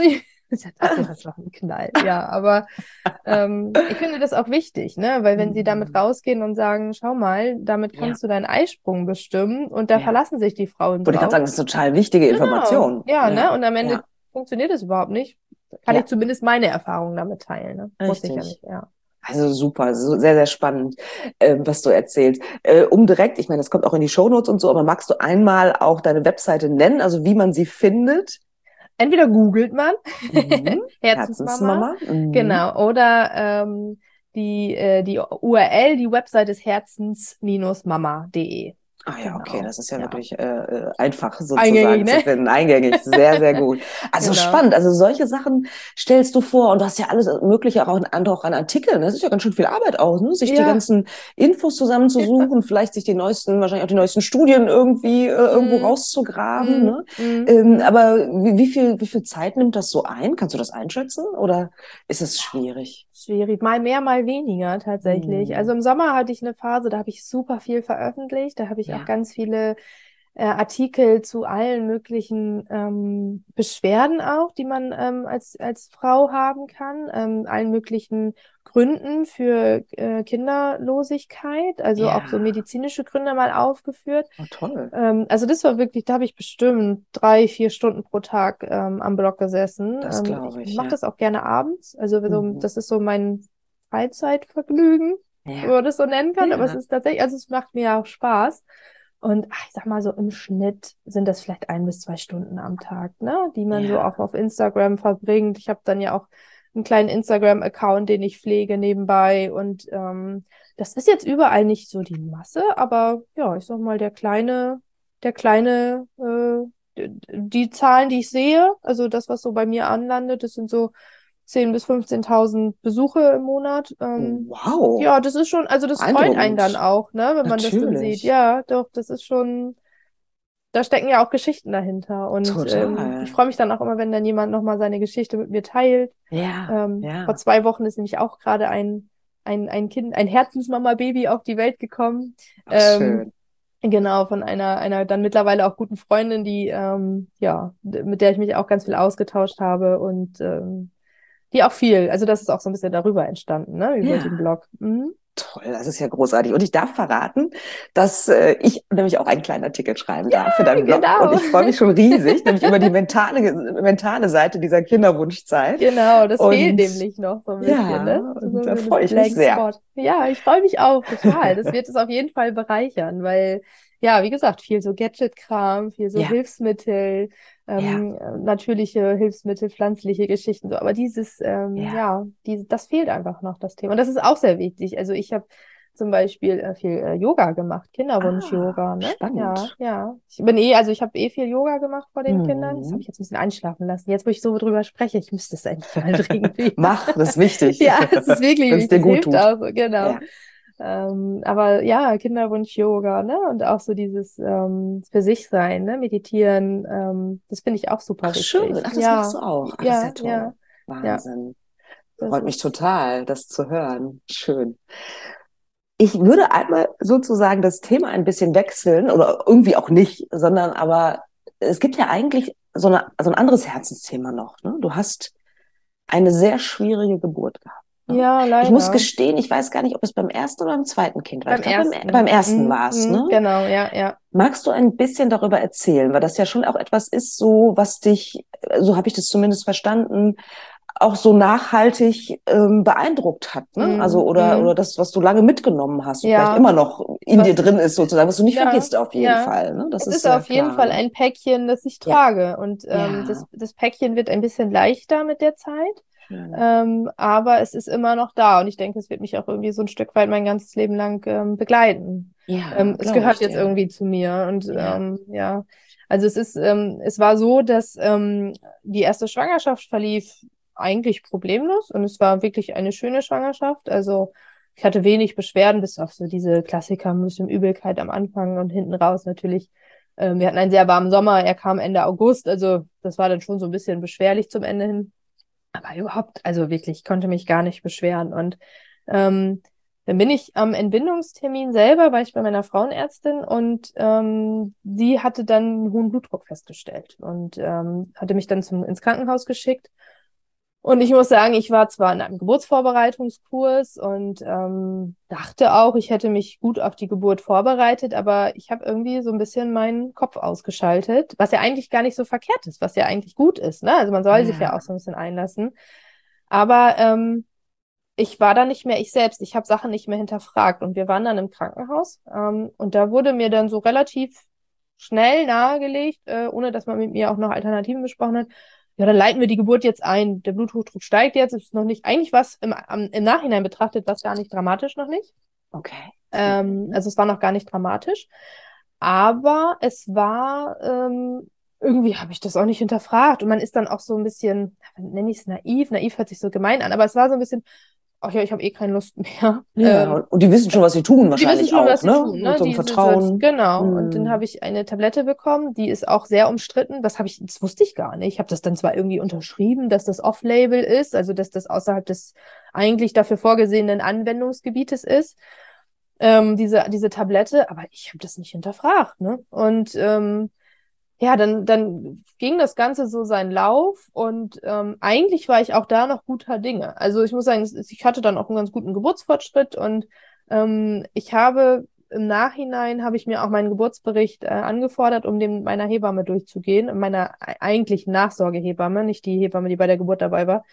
Das ist doch ein Knall. Ja, aber ich finde das auch wichtig, ne? Weil wenn sie damit rausgehen und sagen, schau mal, damit Ja, kannst du deinen Eisprung bestimmen und da ja. verlassen sich die Frauen Wollte ich gerade drauf. sagen, das ist total wichtige Genau, Information. ja, ne? Ja, Und am Ende ja, funktioniert es überhaupt nicht. Kann ich ja, zumindest meine Erfahrungen damit teilen, ne? Muss ich ja richtig. nicht, ja. Also super, sehr, sehr spannend, was du erzählst. Ich meine, das kommt auch in die Shownotes und so, aber magst du einmal auch deine Webseite nennen, also wie man sie findet? Entweder googelt man Mhm. Herzensmama, Herzensmama. Mhm. genau, oder die URL, die Website ist herzens-mama.de. Ah ja, okay, Genau, das ist ja ja. wirklich einfach Eingängig, sozusagen zu ne? finden, eingängig, sehr, sehr gut. Also Genau. spannend, also solche Sachen stellst du vor und du hast ja alles Mögliche auch an Artikeln. Das ist ja ganz schön viel Arbeit auch, ne? Sich die Ja, ganzen Infos ja. zusammenzusuchen, vielleicht sich die neuesten, wahrscheinlich auch die neuesten Studien irgendwie irgendwo Mm, rauszugraben, mm, ne? mm, mm. Aber wie viel Zeit nimmt das so ein? Kannst du das einschätzen oder ist es schwierig? Schwierig. Mal mehr, mal weniger tatsächlich. Also Hm. im Sommer hatte ich eine Phase, da habe ich super viel veröffentlicht. Da habe ich auch Ja, ganz viele Artikel zu allen möglichen Beschwerden auch, die man als Frau haben kann, allen möglichen Gründen für Kinderlosigkeit, also auch so ja, medizinische Gründe mal aufgeführt. oh, toll. Also das war wirklich, da habe ich bestimmt 3, 4 Stunden pro Tag am Blog gesessen. Das Ich glaube ich, mache ja. das auch gerne abends. Also so, Mhm. das ist so mein Freizeitvergnügen, wenn Ja, man das so nennen kann. Aber es ja, ist tatsächlich, also es macht mir auch Spaß. Und ich sag mal so, im Schnitt sind das vielleicht 1 bis 2 Stunden am Tag, ne, die man so auch ja. auf Instagram verbringt. Ich habe dann ja auch einen kleinen Instagram-Account, den ich pflege nebenbei. Und das ist jetzt überall nicht so die Masse, aber ja, ich sag mal, die Zahlen, die ich sehe, also das, was so bei mir anlandet, das sind so 10.000 bis 15.000 Besuche im Monat. Wow, Ja, das ist schon, also das freut einen dann beeindruckend. auch, ne, wenn man das dann sieht. Natürlich. Ja, doch, das ist schon, da stecken ja auch Geschichten dahinter. Und ich Total. freue mich dann auch immer, wenn dann jemand nochmal seine Geschichte mit mir teilt. Ja, Vor ja. 2 Wochen ist nämlich auch gerade ein Kind, ein Herzensmama-Baby auf die Welt gekommen. Ach, Ähm, schön. genau, von einer dann mittlerweile auch guten Freundin, die, ja, mit der ich mich auch ganz viel ausgetauscht habe und die auch viel, also das ist auch so ein bisschen darüber entstanden, ne, über den Ja, Blog. Mhm. toll, das ist ja großartig. Und ich darf verraten, dass ich nämlich auch einen kleinen Artikel schreiben Ja, darf für deinen Blog. Und genau. ich freue mich schon riesig, nämlich über die mentale Seite dieser Kinderwunschzeit. Genau, das fehlt Und nämlich noch so ein bisschen, ja, ne? So und so da eine freue ich mich Blank sehr. Spot. Ja, ich freue mich auch total. Das wird es auf jeden Fall bereichern, weil, ja, wie gesagt, viel so Gadget-Kram, viel so Ja, Hilfsmittel, ja, natürliche Hilfsmittel, pflanzliche Geschichten, so. Aber ja. das fehlt einfach noch, das Thema. Und das ist auch sehr wichtig. Also ich habe zum Beispiel viel Yoga gemacht, Ah, Kinderwunsch-Yoga, ne? Ja, spannend. ja. Also ich habe viel Yoga gemacht vor den Kindern. Das habe Mhm. ich jetzt ein bisschen einschlafen lassen. Jetzt, wo ich so drüber spreche, ich müsste es eigentlich mal dringend wieder. Mach, das ist wichtig, Ja, es ist wirklich wenn es wichtig, dir das gut hilft tut. auch so, genau. Ja. Aber ja, Kinderwunsch-Yoga, ne? Und auch so dieses für sich sein, ne? Meditieren, das finde ich auch Ach super schön, wichtig. ach, das machst du Ja, auch. Ach, das ist ja ja, ja, toll. ja. Wahnsinn. Das Freut mich ist, total, das zu hören. Schön. Ich würde einmal sozusagen das Thema ein bisschen wechseln oder irgendwie auch nicht, sondern aber es gibt ja eigentlich so ein anderes Herzensthema noch. Ne? Du hast eine sehr schwierige Geburt gehabt. Ne? ja, Ich muss leider. gestehen, ich weiß gar nicht, ob es beim ersten oder beim zweiten Kind war. Ich Beim glaube, beim ersten. ersten war es. Ne? Genau, ja, ja. Magst du ein bisschen darüber erzählen, weil das ja schon auch etwas ist, so was dich, so habe ich das zumindest verstanden, auch so nachhaltig beeindruckt hat, ne? Also Mm, oder mm. das, was du lange mitgenommen hast und vielleicht Ja, immer noch in dir was, drin ist sozusagen, was du nicht ja, vergisst auf jeden ja. Fall, ne? Das Es ist ist sehr auf jeden klar, Fall ne? ein Päckchen, das ich Ja, trage. Und ja, das Päckchen wird ein bisschen leichter mit der Zeit. schön. Aber es ist immer noch da. Und ich denke, es wird mich auch irgendwie so ein Stück weit mein ganzes Leben lang begleiten. Ja, Es glaube gehört ich jetzt dir. irgendwie zu mir. Und Ja, ja, also es war so, dass die erste Schwangerschaft verlief eigentlich problemlos und es war wirklich eine schöne Schwangerschaft. Also ich hatte wenig Beschwerden, bis auf so diese Klassiker, ein bisschen Übelkeit am Anfang und hinten raus natürlich. Wir hatten einen sehr warmen Sommer, er kam Ende August, also das war dann schon so ein bisschen beschwerlich zum Ende hin. Aber überhaupt, also wirklich, ich konnte mich gar nicht beschweren. Und dann bin ich am Entbindungstermin selber, war ich bei meiner Frauenärztin und sie hatte dann einen hohen Blutdruck festgestellt und hatte mich dann ins Krankenhaus geschickt. Und ich muss sagen, ich war zwar in einem Geburtsvorbereitungskurs und dachte auch, ich hätte mich gut auf die Geburt vorbereitet, aber ich habe irgendwie so ein bisschen meinen Kopf ausgeschaltet, was ja eigentlich gar nicht so verkehrt ist, was ja eigentlich gut ist, ne? Also man soll sich ja Ja. auch so ein bisschen einlassen. Aber ich war da nicht mehr ich selbst. Ich habe Sachen nicht mehr hinterfragt. Und wir waren dann im Krankenhaus. Und da wurde mir dann so relativ schnell nahegelegt, ohne dass man mit mir auch noch Alternativen besprochen hat. Ja, dann leiten wir die Geburt jetzt ein. Der Bluthochdruck steigt jetzt. Ist noch nicht, eigentlich was im Nachhinein betrachtet, was gar nicht dramatisch noch nicht. Okay. Also es war noch gar nicht dramatisch. Aber es war, irgendwie habe ich das auch nicht hinterfragt. Und man ist dann auch so ein bisschen, nenne ich es naiv. Naiv hört sich so gemein an, aber es war so ein bisschen, ach ja, ich habe eh keine Lust mehr. Ja, und die wissen schon, was sie tun Die wissen wahrscheinlich schon, auch, was sie ne? tun, Mit ne? so einem Diese, Vertrauen. genau. Und dann habe ich eine Tablette bekommen, die ist auch sehr umstritten. Das wusste ich gar nicht. Ich habe das dann zwar irgendwie unterschrieben, dass das Off-Label ist, also dass das außerhalb des eigentlich dafür vorgesehenen Anwendungsgebietes ist, diese Tablette, aber ich habe das nicht hinterfragt, ne? Und ja, dann ging das Ganze so seinen Lauf und eigentlich war ich auch da noch guter Dinge. Also ich muss sagen, ich hatte dann auch einen ganz guten Geburtsfortschritt und ich habe im Nachhinein habe ich mir auch meinen Geburtsbericht angefordert, um den mit meiner Hebamme durchzugehen, meiner eigentlichen Nachsorgehebamme, nicht die Hebamme, die bei der Geburt dabei war,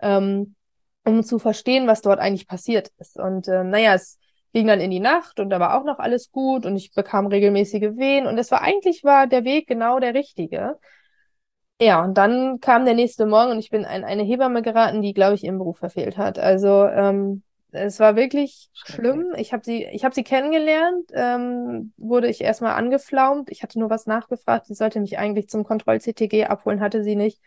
um zu verstehen, was dort eigentlich passiert ist. Und naja, es ging dann in die Nacht und da war auch noch alles gut und ich bekam regelmäßige Wehen und eigentlich war der Weg genau der richtige. Ja, und dann kam der nächste Morgen und ich bin an eine Hebamme geraten, die, glaube ich, ihren Beruf verfehlt hat. Also es war wirklich Schrecklich. schlimm. Ich habe sie kennengelernt, wurde ich erstmal angeflaumt. Ich hatte nur was nachgefragt. Sie sollte mich eigentlich zum Kontroll-CTG abholen, hatte sie nicht.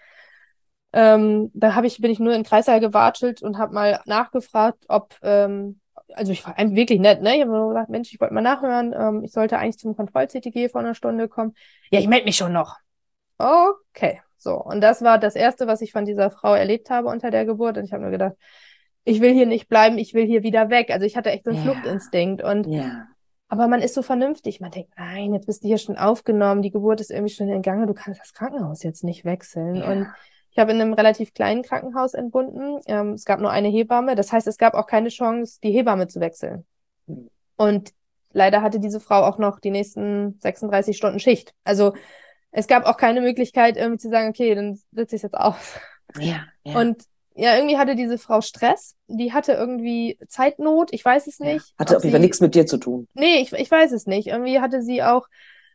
Bin ich nur in den Kreissaal gewatschelt und habe mal nachgefragt, ob, also ich war wirklich nett, ne? Ich habe nur gesagt, Mensch, ich wollte mal nachhören, ich sollte eigentlich zum Kontroll-CTG vor einer Stunde kommen. Ja, ich melde mich schon noch. Okay, so. Und das war das Erste, was ich von dieser Frau erlebt habe unter der Geburt. Und ich habe nur gedacht, ich will hier nicht bleiben, ich will hier wieder weg. Also ich hatte echt so einen Ja, Fluchtinstinkt. ja, Aber man ist so vernünftig. Man denkt, nein, jetzt bist du hier schon aufgenommen, die Geburt ist irgendwie schon in Gange, du kannst das Krankenhaus jetzt nicht wechseln. Und ja. ich habe in einem relativ kleinen Krankenhaus entbunden. Es gab nur eine Hebamme. Das heißt, es gab auch keine Chance, die Hebamme zu wechseln. Und leider hatte diese Frau auch noch die nächsten 36 Stunden Schicht. Also es gab auch keine Möglichkeit, irgendwie zu sagen, okay, dann sitze ich es jetzt aus. Ja, ja, Und ja, irgendwie hatte diese Frau Stress. Die hatte irgendwie Zeitnot. Ich weiß es ja. nicht, Hatte ob auf jeden Fall sie nichts mit dir zu tun. Nee, ich weiß es nicht. Irgendwie hatte sie auch,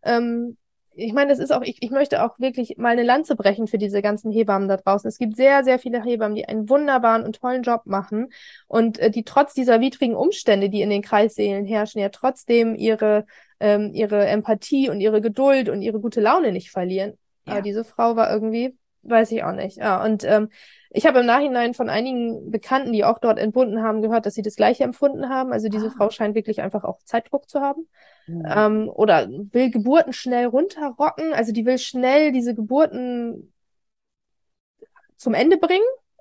ich meine, das ist auch, ich möchte auch wirklich mal eine Lanze brechen für diese ganzen Hebammen da draußen. Es gibt sehr, sehr viele Hebammen, die einen wunderbaren und tollen Job machen und die trotz dieser widrigen Umstände, die in den Kreissälen herrschen, ja trotzdem ihre Empathie und ihre Geduld und ihre gute Laune nicht verlieren. Aber Ja. diese Frau war irgendwie, weiß ich auch nicht. Ja, und ich habe im Nachhinein von einigen Bekannten, die auch dort entbunden haben, gehört, dass sie das Gleiche empfunden haben. Also diese Ah. Frau scheint wirklich einfach auch Zeitdruck zu haben. Hm. Oder will Geburten schnell runterrocken. Also die will schnell diese Geburten zum Ende bringen.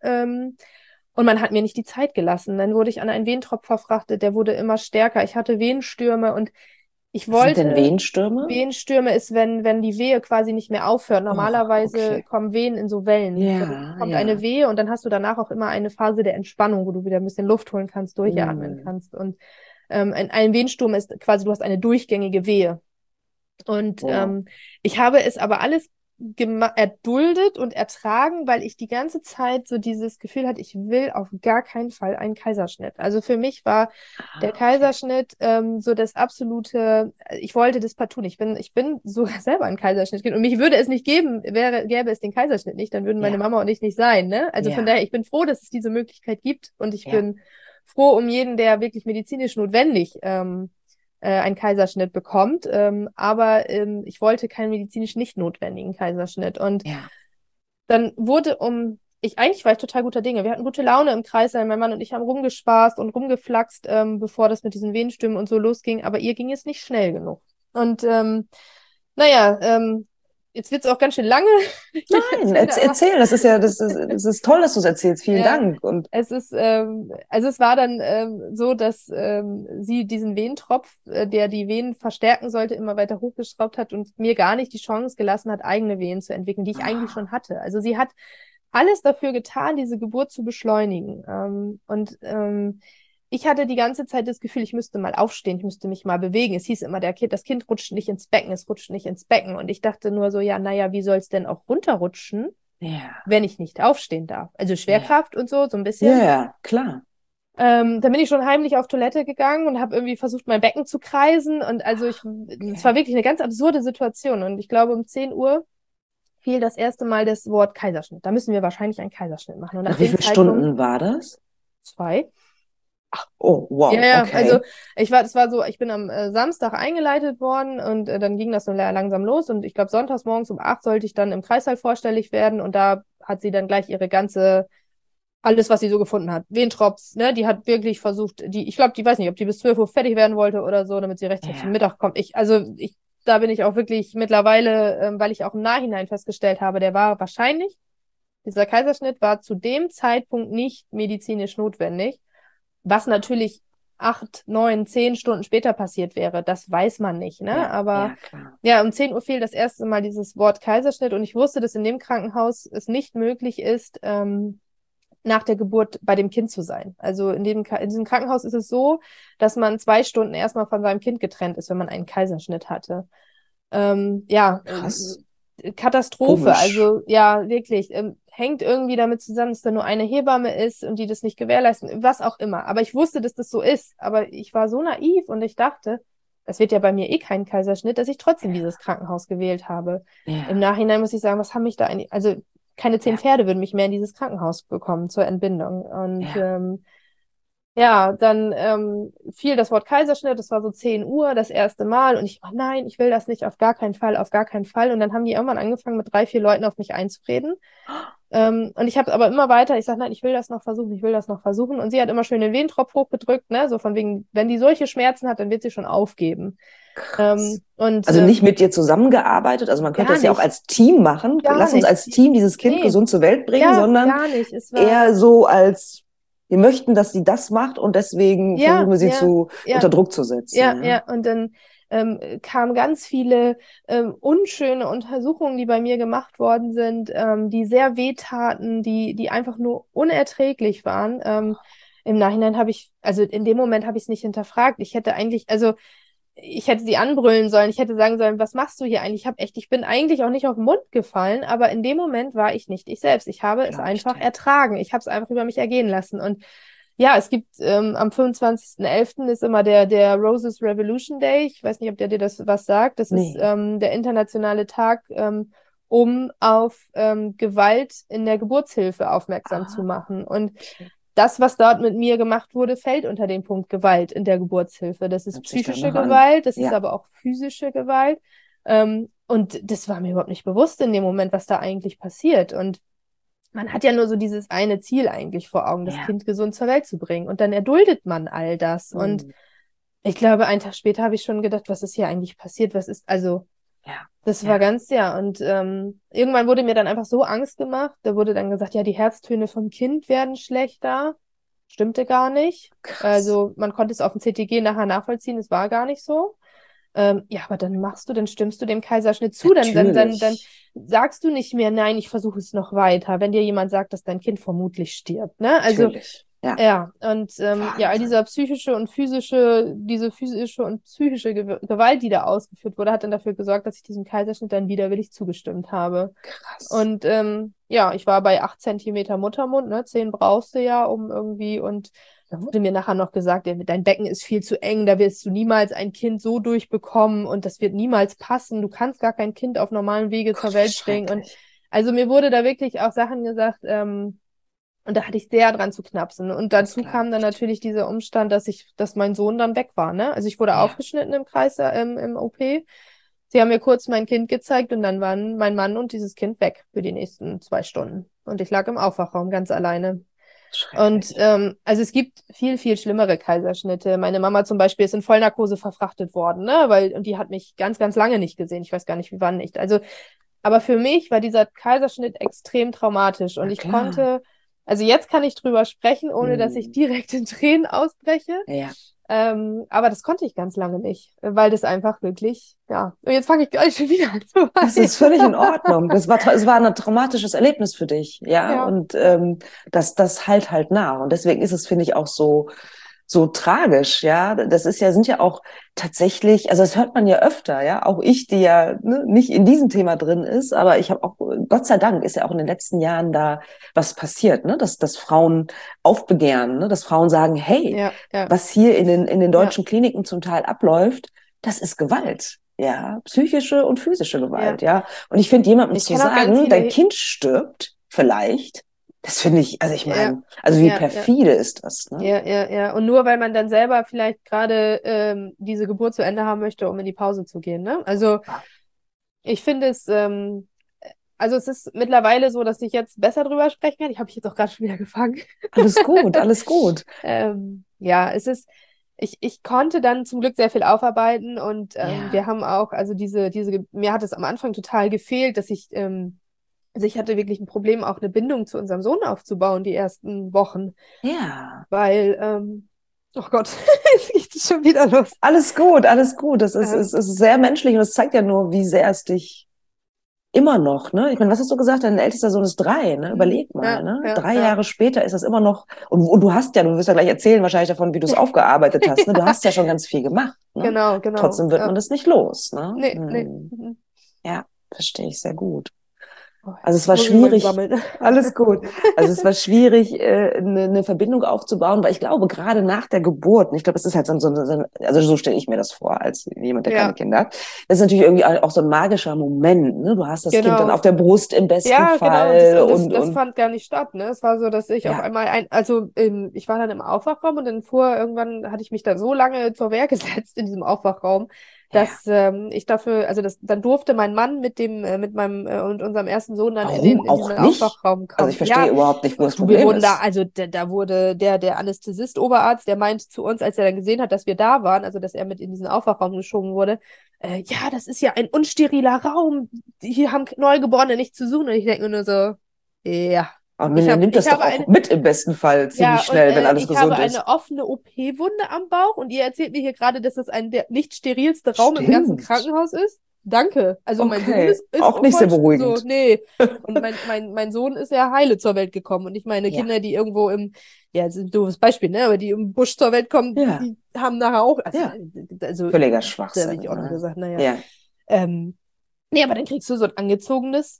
Und man hat mir nicht die Zeit gelassen. Dann wurde ich an einen Wehentropf verfrachtet, der wurde immer stärker. Ich hatte Wehenstürme und ich Was sind denn wollte, Wehenstürme? Wehenstürme ist, wenn die Wehe quasi nicht mehr aufhört. Oh, Normalerweise okay. kommen Wehen in so Wellen. Also Ja, kommt eine ja. Wehe und dann hast du danach auch immer eine Phase der Entspannung, wo du wieder ein bisschen Luft holen kannst, durchatmen Hm. kannst. Und ein Wehensturm ist quasi, du hast eine durchgängige Wehe. Und Wow. ich habe es aber alles erduldet und ertragen, weil ich die ganze Zeit so dieses Gefühl hatte, ich will auf gar keinen Fall einen Kaiserschnitt. Also für mich war der Ah, okay. Kaiserschnitt so das absolute, ich wollte das partout nicht. Ich bin sogar selber ein Kaiserschnitt und mich würde es nicht geben, gäbe es den Kaiserschnitt nicht, dann würden meine Ja, Mama und ich nicht sein, ne? Also von daher, ja, ich bin froh, dass es diese Möglichkeit gibt und ich ja. bin froh um jeden, der wirklich medizinisch notwendig einen Kaiserschnitt bekommt. Aber ich wollte keinen medizinisch nicht notwendigen Kaiserschnitt. Und Ja. dann eigentlich war ich total guter Dinge. Wir hatten gute Laune im Kreis, mein Mann und ich haben rumgespaßt und rumgeflaxt, bevor das mit diesen Wehenstimmen und so losging. Aber ihr ging es nicht schnell genug. Und naja, jetzt wird es auch ganz schön lange. Ich Nein, erzähle aber erzähl, das ist toll, dass du es erzählst. Vielen ja, Dank. Und also es war dann so, dass sie diesen Wehentropf, der die Venen verstärken sollte, immer weiter hochgeschraubt hat und mir gar nicht die Chance gelassen hat, eigene Venen zu entwickeln, die ich eigentlich ah, schon hatte. Also sie hat alles dafür getan, diese Geburt zu beschleunigen. Ich hatte die ganze Zeit das Gefühl, ich müsste mal aufstehen, ich müsste mich mal bewegen. Es hieß immer, das Kind rutscht nicht ins Becken, es rutscht nicht ins Becken. Und ich dachte nur so, ja, naja, wie soll es denn auch runterrutschen, Ja. wenn ich nicht aufstehen darf? Also Ja. Schwerkraft und so ein Ja, bisschen. ja, klar. Dann bin ich schon heimlich auf Toilette gegangen und habe irgendwie versucht, mein Becken zu kreisen. Und also es war wirklich eine ganz absurde Situation. Und ich glaube, um 10 Uhr fiel das erste Mal das Wort Kaiserschnitt. Da müssen wir wahrscheinlich einen Kaiserschnitt machen. Und Nach wie vielen Stunden war das? 2. Oh, wow, Ja, okay. also ich bin am Samstag eingeleitet worden und dann ging das so langsam los und ich glaube, sonntags morgens um 8 sollte ich dann im Kreißsaal vorstellig werden und da hat sie dann gleich alles, was sie so gefunden hat. Wehentropf, ne, die hat wirklich versucht, ich glaube, die weiß nicht, ob die bis 12 Uhr fertig werden wollte oder so, damit sie rechtzeitig zum Mittag kommt. Da bin ich auch wirklich mittlerweile, weil ich auch im Nachhinein festgestellt habe, dieser Kaiserschnitt war zu dem Zeitpunkt nicht medizinisch notwendig. Was natürlich 8, 9, 10 Stunden später passiert wäre, das weiß man nicht, ne? Ja, Aber klar. ja, um 10 Uhr fiel das erste Mal dieses Wort Kaiserschnitt und ich wusste, dass in dem Krankenhaus es nicht möglich ist, nach der Geburt bei dem Kind zu sein. Also in diesem Krankenhaus ist es so, dass man 2 Stunden erstmal von seinem Kind getrennt ist, wenn man einen Kaiserschnitt hatte. Krass. Katastrophe. Komisch. Also ja, wirklich. Hängt irgendwie damit zusammen, dass da nur eine Hebamme ist und die das nicht gewährleisten, was auch immer. Aber ich wusste, dass das so ist. Aber ich war so naiv und ich dachte, das wird ja bei mir eh kein Kaiserschnitt, dass ich trotzdem dieses Krankenhaus gewählt habe. Ja. Im Nachhinein muss ich sagen, was haben mich da eigentlich, also keine 10 Pferde würden mich mehr in dieses Krankenhaus bekommen zur Entbindung. Und dann fiel das Wort Kaiserschnitt, das war so 10 Uhr das erste Mal und ich, oh nein, ich will das nicht, auf gar keinen Fall, auf gar keinen Fall. Und dann haben die irgendwann angefangen, mit 3, 4 Leuten auf mich einzureden. Und ich habe aber immer weiter, ich sage, nein, ich will das noch versuchen, ich will das noch versuchen. Und sie hat immer schön den Wehentropf hochgedrückt, ne, so von wegen, wenn die solche Schmerzen hat, dann wird sie schon aufgeben. Also nicht mit dir zusammengearbeitet, also man könnte das ja auch nicht. als Team machen. Gar Lass uns nicht. als Team dieses Kind gesund zur Welt bringen, Ja, sondern gar nicht. Es war eher so als, wir möchten, dass sie das macht und deswegen versuchen wir sie unter Druck zu setzen. Ja. Und dann kamen ganz viele unschöne Untersuchungen, die bei mir gemacht worden sind, die sehr wehtaten, die einfach nur unerträglich waren. Im Nachhinein also in dem Moment habe ich es nicht hinterfragt. Ich hätte sie anbrüllen sollen, ich hätte sagen sollen, was machst du hier eigentlich? Ich bin eigentlich auch nicht auf den Mund gefallen, aber in dem Moment war ich nicht ich selbst. Ich habe es einfach ertragen. Ich habe es einfach über mich ergehen lassen. Und ja, es gibt am 25.11. ist immer der Roses Revolution Day. Ich weiß nicht, ob der dir das was sagt. Das ist der internationale Tag, um auf Gewalt in der Geburtshilfe aufmerksam zu machen. Und das, was dort mit mir gemacht wurde, fällt unter den Punkt Gewalt in der Geburtshilfe. Das ist psychische Gewalt, das ist aber auch physische Gewalt. Und das war mir überhaupt nicht bewusst in dem Moment, was da eigentlich passiert. Und man hat ja nur so dieses eine Ziel eigentlich vor Augen, das Kind gesund zur Welt zu bringen. Und dann erduldet man all das. Und ich glaube, einen Tag später habe ich schon gedacht, was ist hier eigentlich passiert? Das war und irgendwann wurde mir dann einfach so Angst gemacht. Da wurde dann gesagt, ja, die Herztöne vom Kind werden schlechter. Stimmte gar nicht. Krass. Also man konnte es auf dem CTG nachher nachvollziehen, es war gar nicht so. Aber dann stimmst du dem Kaiserschnitt zu, dann sagst du nicht mehr, nein, ich versuche es noch weiter, wenn dir jemand sagt, dass dein Kind vermutlich stirbt, ne? Also, natürlich. Ja. Und all diese physische und psychische Gewalt, die da ausgeführt wurde, hat dann dafür gesorgt, dass ich diesem Kaiserschnitt dann widerwillig zugestimmt habe. Krass. Und ich war bei 8 Zentimeter Muttermund, ne? 10 brauchst du ja, um irgendwie, und dann wurde mir nachher noch gesagt, dein Becken ist viel zu eng, da wirst du niemals ein Kind so durchbekommen und das wird niemals passen, du kannst gar kein Kind auf normalen Wege zur Welt bringen. Und also mir wurde da wirklich auch Sachen gesagt, und da hatte ich sehr dran zu knapsen. Und dazu kam dann natürlich dieser Umstand, dass mein Sohn dann weg war, ne? Also ich wurde aufgeschnitten im OP. Sie haben mir kurz mein Kind gezeigt und dann waren mein Mann und dieses Kind weg für die nächsten 2 Stunden. Und ich lag im Aufwachraum ganz alleine. Und also es gibt viel, viel schlimmere Kaiserschnitte. Meine Mama zum Beispiel ist in Vollnarkose verfrachtet worden, ne? Und die hat mich ganz, ganz lange nicht gesehen. Ich weiß gar nicht, wie wann nicht. Also, aber für mich war dieser Kaiserschnitt extrem traumatisch und ich konnte, also jetzt kann ich drüber sprechen, ohne dass ich direkt in Tränen ausbreche. Ja. Aber das konnte ich ganz lange nicht, weil das einfach wirklich, ja. Und jetzt fange ich gleich schon wieder an zu Das ist völlig in Ordnung. Es war ein traumatisches Erlebnis für dich, ja. Ja, Und das halt nach. Und deswegen ist es, finde ich, auch so tragisch, ja. Sind ja auch tatsächlich, also das hört man ja öfter, ja. Auch ich, die ja nicht in diesem Thema drin ist, aber ich habe auch, Gott sei Dank, ist ja auch in den letzten Jahren da was passiert, ne? Dass Frauen aufbegehren, ne? Dass Frauen sagen, hey, ja, ja, was hier in den ja, deutschen Kliniken zum Teil abläuft, das ist Gewalt. Ja, psychische und physische ja. Gewalt, ja. Und ich finde, jemandem Ich zu kenne auch ganz sagen, dein viele, Kind stirbt, vielleicht, das finde ich, also ich ja, meine, also wie ja, ja. perfide ist das, ne? Ja, ja, ja. Und nur weil man dann selber vielleicht gerade diese Geburt zu Ende haben möchte, um in die Pause zu gehen, ne? Also ich finde also es ist mittlerweile so, dass ich jetzt besser drüber sprechen kann. Ich habe mich jetzt auch gerade schon wieder gefangen. Alles gut, alles gut. Ja, ich konnte dann zum Glück sehr viel aufarbeiten und wir Ja, haben auch, also mir hat es am Anfang total gefehlt, also ich hatte wirklich ein Problem, auch eine Bindung zu unserem Sohn aufzubauen, die ersten Wochen. ja. Weil, oh Gott, jetzt geht es schon wieder los. Alles gut, alles gut. Ähm, Es ist sehr menschlich und es zeigt ja nur, wie sehr es dich immer noch, ne? Ich meine, was hast du gesagt? Dein ältester Sohn ist 3, ne? Überleg mal, ja, ne? ja, Drei ja, Jahre später ist das immer noch, und du wirst ja gleich erzählen wahrscheinlich davon, wie du es aufgearbeitet hast, ne? Du ja, hast ja schon ganz viel gemacht, ne? genau, genau, Trotzdem wird man ja. das nicht los, ne? Nee, nee. Hm. Mhm. Ja, verstehe ich sehr gut. Oh, Also es jetzt war muss ich mal schwierig, sammeln. alles gut. Also es war schwierig, eine Verbindung aufzubauen, weil ich glaube, gerade nach der Geburt, und ich glaube, es ist halt also so stelle ich mir das vor, als jemand, der keine Ja, Kinder hat, das ist natürlich irgendwie auch so ein magischer Moment, ne? Du hast das Kind dann genau. auf der Brust im besten Ja, genau, und Fall das und fand gar nicht statt, ne? Es war so, dass ich auf ja, einmal ich war dann im Aufwachraum und dann irgendwann hatte ich mich dann so lange zur Wehr gesetzt in diesem Aufwachraum, ja. dass ich dafür, also dann durfte mein Mann mit meinem und unserem ersten Sohn dann Warum in diesen auch nicht? Aufwachraum Also ich kommen. verstehe Ja, überhaupt nicht, wo das du, wir Problem wurden da, ist. also da wurde der Anästhesist, Oberarzt, der meinte zu uns, als er dann gesehen hat, dass wir da waren, also dass er mit in diesen Aufwachraum geschoben wurde, ja, das ist ja ein unsteriler Raum. Hier haben Neugeborene nichts zu suchen. Und ich denke mir nur so, ja. Aber man nimmt Ich das doch habe auch mit im besten Fall ja, ziemlich schnell, wenn alles ich habe gesund eine ist. offene OP-Wunde am Bauch und ihr erzählt mir hier gerade, dass es der nicht sterilste Raum im ganzen Stimmt. Krankenhaus ist. Danke. Also mein Sohn Okay. ist Auch nicht sehr voll so, beruhigend. nee. Und mein Sohn ist ja heile zur Welt gekommen. Und nicht meine Ja, Kinder, die irgendwo ja, das ist ein doofes Beispiel, ne? Aber die im Busch zur Welt kommen, ja, die haben nachher auch, ja. also Völliger da habe ich Schwachsinn, auch nur ne? gesagt, naja. Ja, Ähm, nee, aber dann kriegst du so ein angezogenes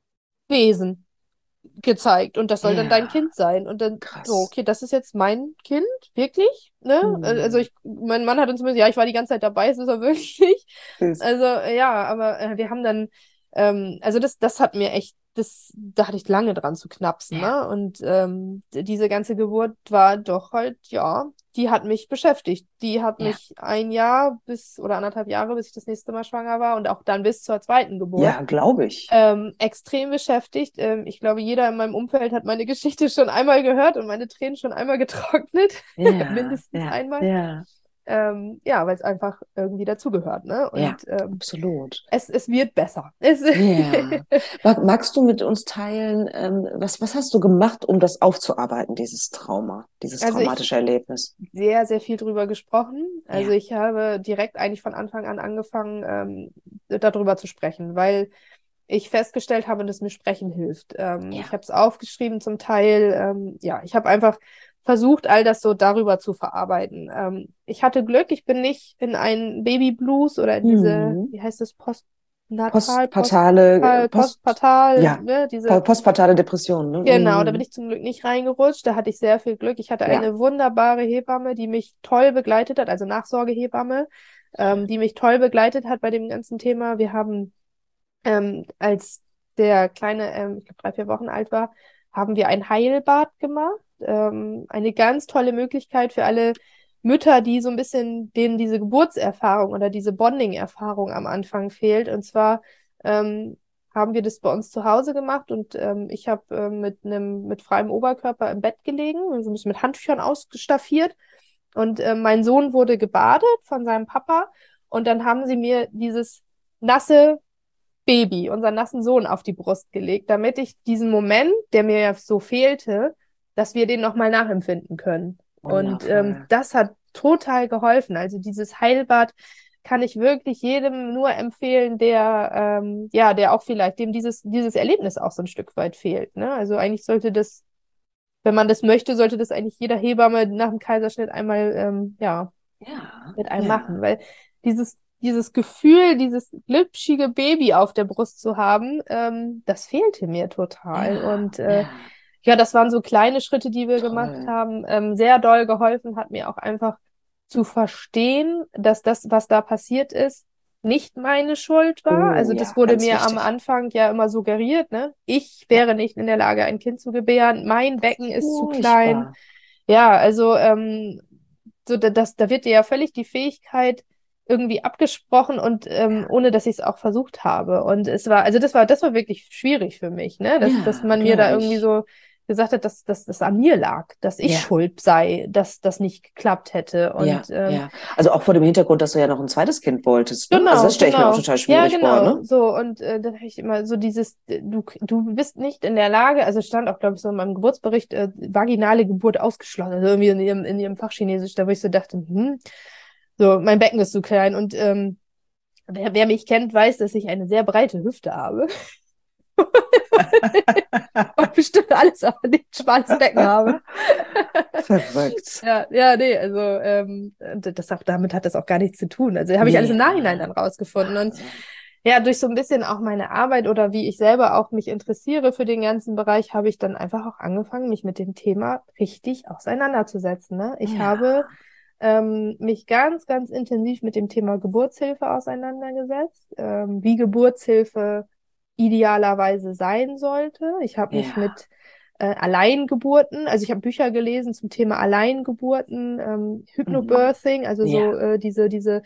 Wesen gezeigt und das soll dann dein ja, Kind sein. Und dann, so, krass. okay, das ist jetzt mein Kind, wirklich? Ne? Also Hm. mein Mann hat uns zumindest, ja, ich war die ganze Zeit dabei, es ist er wirklich. Süß. Also, ja, aber wir haben dann, also das hat mir echt, da hatte ich lange dran zu knapsen, Ja, ne? Und diese ganze Geburt war doch halt, ja, die hat mich beschäftigt. Die hat ja, mich ein Jahr oder 1,5 Jahre, bis ich das nächste Mal schwanger war und auch dann bis zur zweiten Geburt ja, glaube ich. extrem beschäftigt. Ich glaube, jeder in meinem Umfeld hat meine Geschichte schon einmal gehört und meine Tränen schon einmal getrocknet. Ja, Mindestens ja, einmal. ja, Ja, weil es einfach irgendwie dazugehört, ne? ja, Und absolut. es wird besser. Ja. Magst du mit uns teilen, was hast du gemacht, um das aufzuarbeiten, dieses Trauma, dieses Also ich traumatische Erlebnis? sehr, sehr viel drüber gesprochen. Also Ja, ich habe direkt eigentlich von Anfang an angefangen, darüber zu sprechen, weil ich festgestellt habe, dass mir Sprechen hilft. Ich ja. habe es aufgeschrieben zum Teil. Ja, ich habe einfach versucht, all das so darüber zu verarbeiten. Ich hatte Glück, ich bin nicht in einen Baby Blues oder in diese, Hm. wie heißt das, postnatal, Post, postpartal, ja, ne, diese. postpartale Depression, ne? Genau, da bin Hm. ich zum Glück nicht reingerutscht. Da hatte ich sehr viel Glück. Ich hatte Ja, eine wunderbare Hebamme, die mich toll begleitet hat, also Nachsorgehebamme, die mich toll begleitet hat bei dem ganzen Thema. Wir haben, als der Kleine, ich glaube 3, 4 Wochen alt war, haben wir ein Heilbad gemacht. Eine ganz tolle Möglichkeit für alle Mütter, die so ein bisschen, denen diese Geburtserfahrung oder diese Bonding-Erfahrung am Anfang fehlt. Und zwar haben wir das bei uns zu Hause gemacht und ich habe mit freiem Oberkörper im Bett gelegen, also ein bisschen mit Handtüchern ausstaffiert. Und mein Sohn wurde gebadet von seinem Papa. Und dann haben sie mir dieses nasse Baby, unseren nassen Sohn, auf die Brust gelegt, damit ich diesen Moment, der mir ja so fehlte, dass wir den nochmal nachempfinden können. Und wundervoll. das hat total geholfen. Also dieses Heilbad kann ich wirklich jedem nur empfehlen, der auch vielleicht dem dieses Erlebnis auch so ein Stück weit fehlt, ne? Also eigentlich sollte das, wenn man das möchte, sollte das eigentlich jeder Hebamme nach dem Kaiserschnitt einmal, Ja, mit einem ja, machen, weil dieses Gefühl, dieses glitschige Baby auf der Brust zu haben, das fehlte mir total. ja, Und ja, ja, das waren so kleine Schritte, die wir gemacht toll. haben. Sehr doll geholfen hat mir auch einfach zu verstehen, dass das, was da passiert ist, nicht meine Schuld war. Oh Also das ja, wurde ganz mir am wichtig. Anfang ja immer suggeriert, ne? Ich Ja, wäre nicht in der Lage, ein Kind zu gebären. Mein Becken ist zu klein. furchtbar. Ja, also da wird dir ja völlig die Fähigkeit irgendwie abgesprochen und ohne dass ich es auch versucht habe. Und also das war wirklich schwierig für mich, ne? Dass Ja, man mir da glaube irgendwie ich. so gesagt hat, dass das an mir lag, dass ich Ja, schuld sei, dass das nicht geklappt hätte. ja, Und ja. Also auch vor dem Hintergrund, dass du ja noch ein zweites Kind wolltest, ne? Also genau, das stelle ich mir auch genau. total Ja, schwierig vor, genau. ne? So, und dann habe ich immer so du bist nicht in der Lage, also stand auch, glaube ich, so in meinem Geburtsbericht, vaginale Geburt ausgeschlossen, also irgendwie in ihrem Fachchinesisch, da wo ich so dachte, so, mein Becken ist zu klein. Und wer mich kennt, weiß, dass ich eine sehr breite Hüfte habe. Und bestimmt alles, aber nicht ein schmales Becken habe. Verrückt. Ja, ja, nee, also damit hat das auch gar nichts zu tun. Also habe ich alles im Nachhinein Ja, dann rausgefunden. Und Wahnsinn. ja, durch so ein bisschen auch meine Arbeit oder wie ich selber auch mich interessiere für den ganzen Bereich, habe ich dann einfach auch angefangen, mich mit dem Thema richtig auseinanderzusetzen. Ne? Ich habe Ja, mich ganz, ganz intensiv mit dem Thema Geburtshilfe auseinandergesetzt, wie Geburtshilfe idealerweise sein sollte. Ich habe mich ja, mit Alleingeburten, also ich habe Bücher gelesen zum Thema Alleingeburten, mhm. Hypnobirthing, also Ja, so diese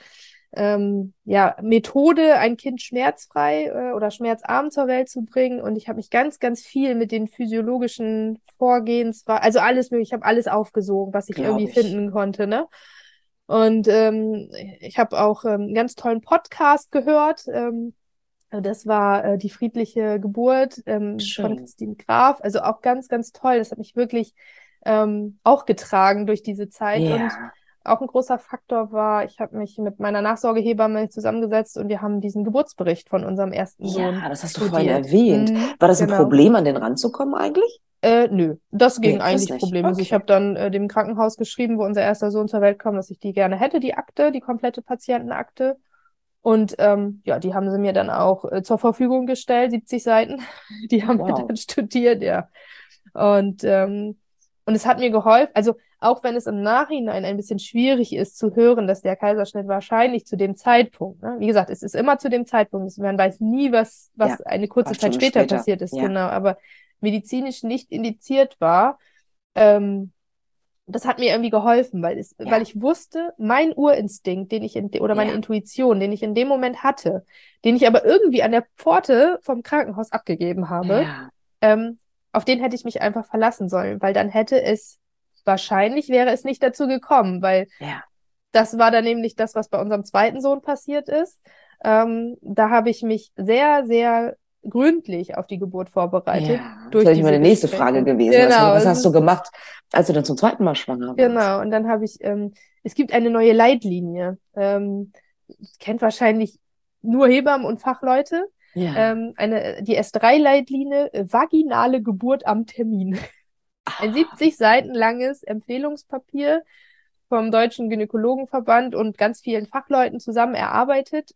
ja, Methode, ein Kind schmerzfrei oder schmerzarm zur Welt zu bringen. Und ich habe mich ganz, ganz viel mit den physiologischen also alles mögliche, ich habe alles aufgesogen, was ich irgendwie glaube ich. finden konnte, ne? Und ich habe auch einen ganz tollen Podcast gehört. Das war die friedliche Geburt von Schön. Christine Graf. Also auch ganz, ganz toll. Das hat mich wirklich auch getragen durch diese Zeit. Und Ja, auch ein großer Faktor war, ich habe mich mit meiner Nachsorgehebamme zusammengesetzt und wir haben diesen Geburtsbericht von unserem ersten Sohn ja, das hast du vorhin studiert. erwähnt. War das ein Genau. Problem, an den ranzukommen eigentlich? Nö, das ging Nee, das eigentlich nicht. problemlos. Ich Okay. habe dann dem Krankenhaus geschrieben, wo unser erster Sohn zur Welt kam, dass ich die gerne hätte, die Akte, die komplette Patientenakte. Und ja, die haben sie mir dann auch zur Verfügung gestellt, 70 Seiten. Die haben wir dann Wow. studiert, ja. Und, und es hat mir geholfen, also auch wenn es im Nachhinein ein bisschen schwierig ist zu hören, dass der Kaiserschnitt wahrscheinlich zu dem Zeitpunkt, ne? Wie gesagt, es ist immer zu dem Zeitpunkt, man weiß nie, was Ja, eine ein paar kurze Zeit Stunden später später. passiert ist, Ja, genau, aber medizinisch nicht indiziert war, ähm, das hat mir irgendwie geholfen, weil ja, ich wusste, mein Urinstinkt, oder meine ja, Intuition, den ich in dem Moment hatte, den ich aber irgendwie an der Pforte vom Krankenhaus abgegeben habe, ja, ähm, auf den hätte ich mich einfach verlassen sollen, weil dann wahrscheinlich wäre es nicht dazu gekommen, weil ja. das war dann nämlich das, was bei unserem zweiten Sohn passiert ist. Da habe ich mich sehr, sehr gründlich auf die Geburt vorbereitet Ja, das durch wäre nicht diese meine nächste Frage Gespräche. gewesen. Genau, Was hast du gemacht, als du dann zum zweiten Mal schwanger warst? genau. Und dann es gibt eine neue Leitlinie. Das kennt wahrscheinlich nur Hebammen und Fachleute. Ja. Die S3-Leitlinie, vaginale Geburt am Termin. Ein Ah, 70 Seiten langes Empfehlungspapier vom Deutschen Gynäkologenverband und ganz vielen Fachleuten zusammen erarbeitet,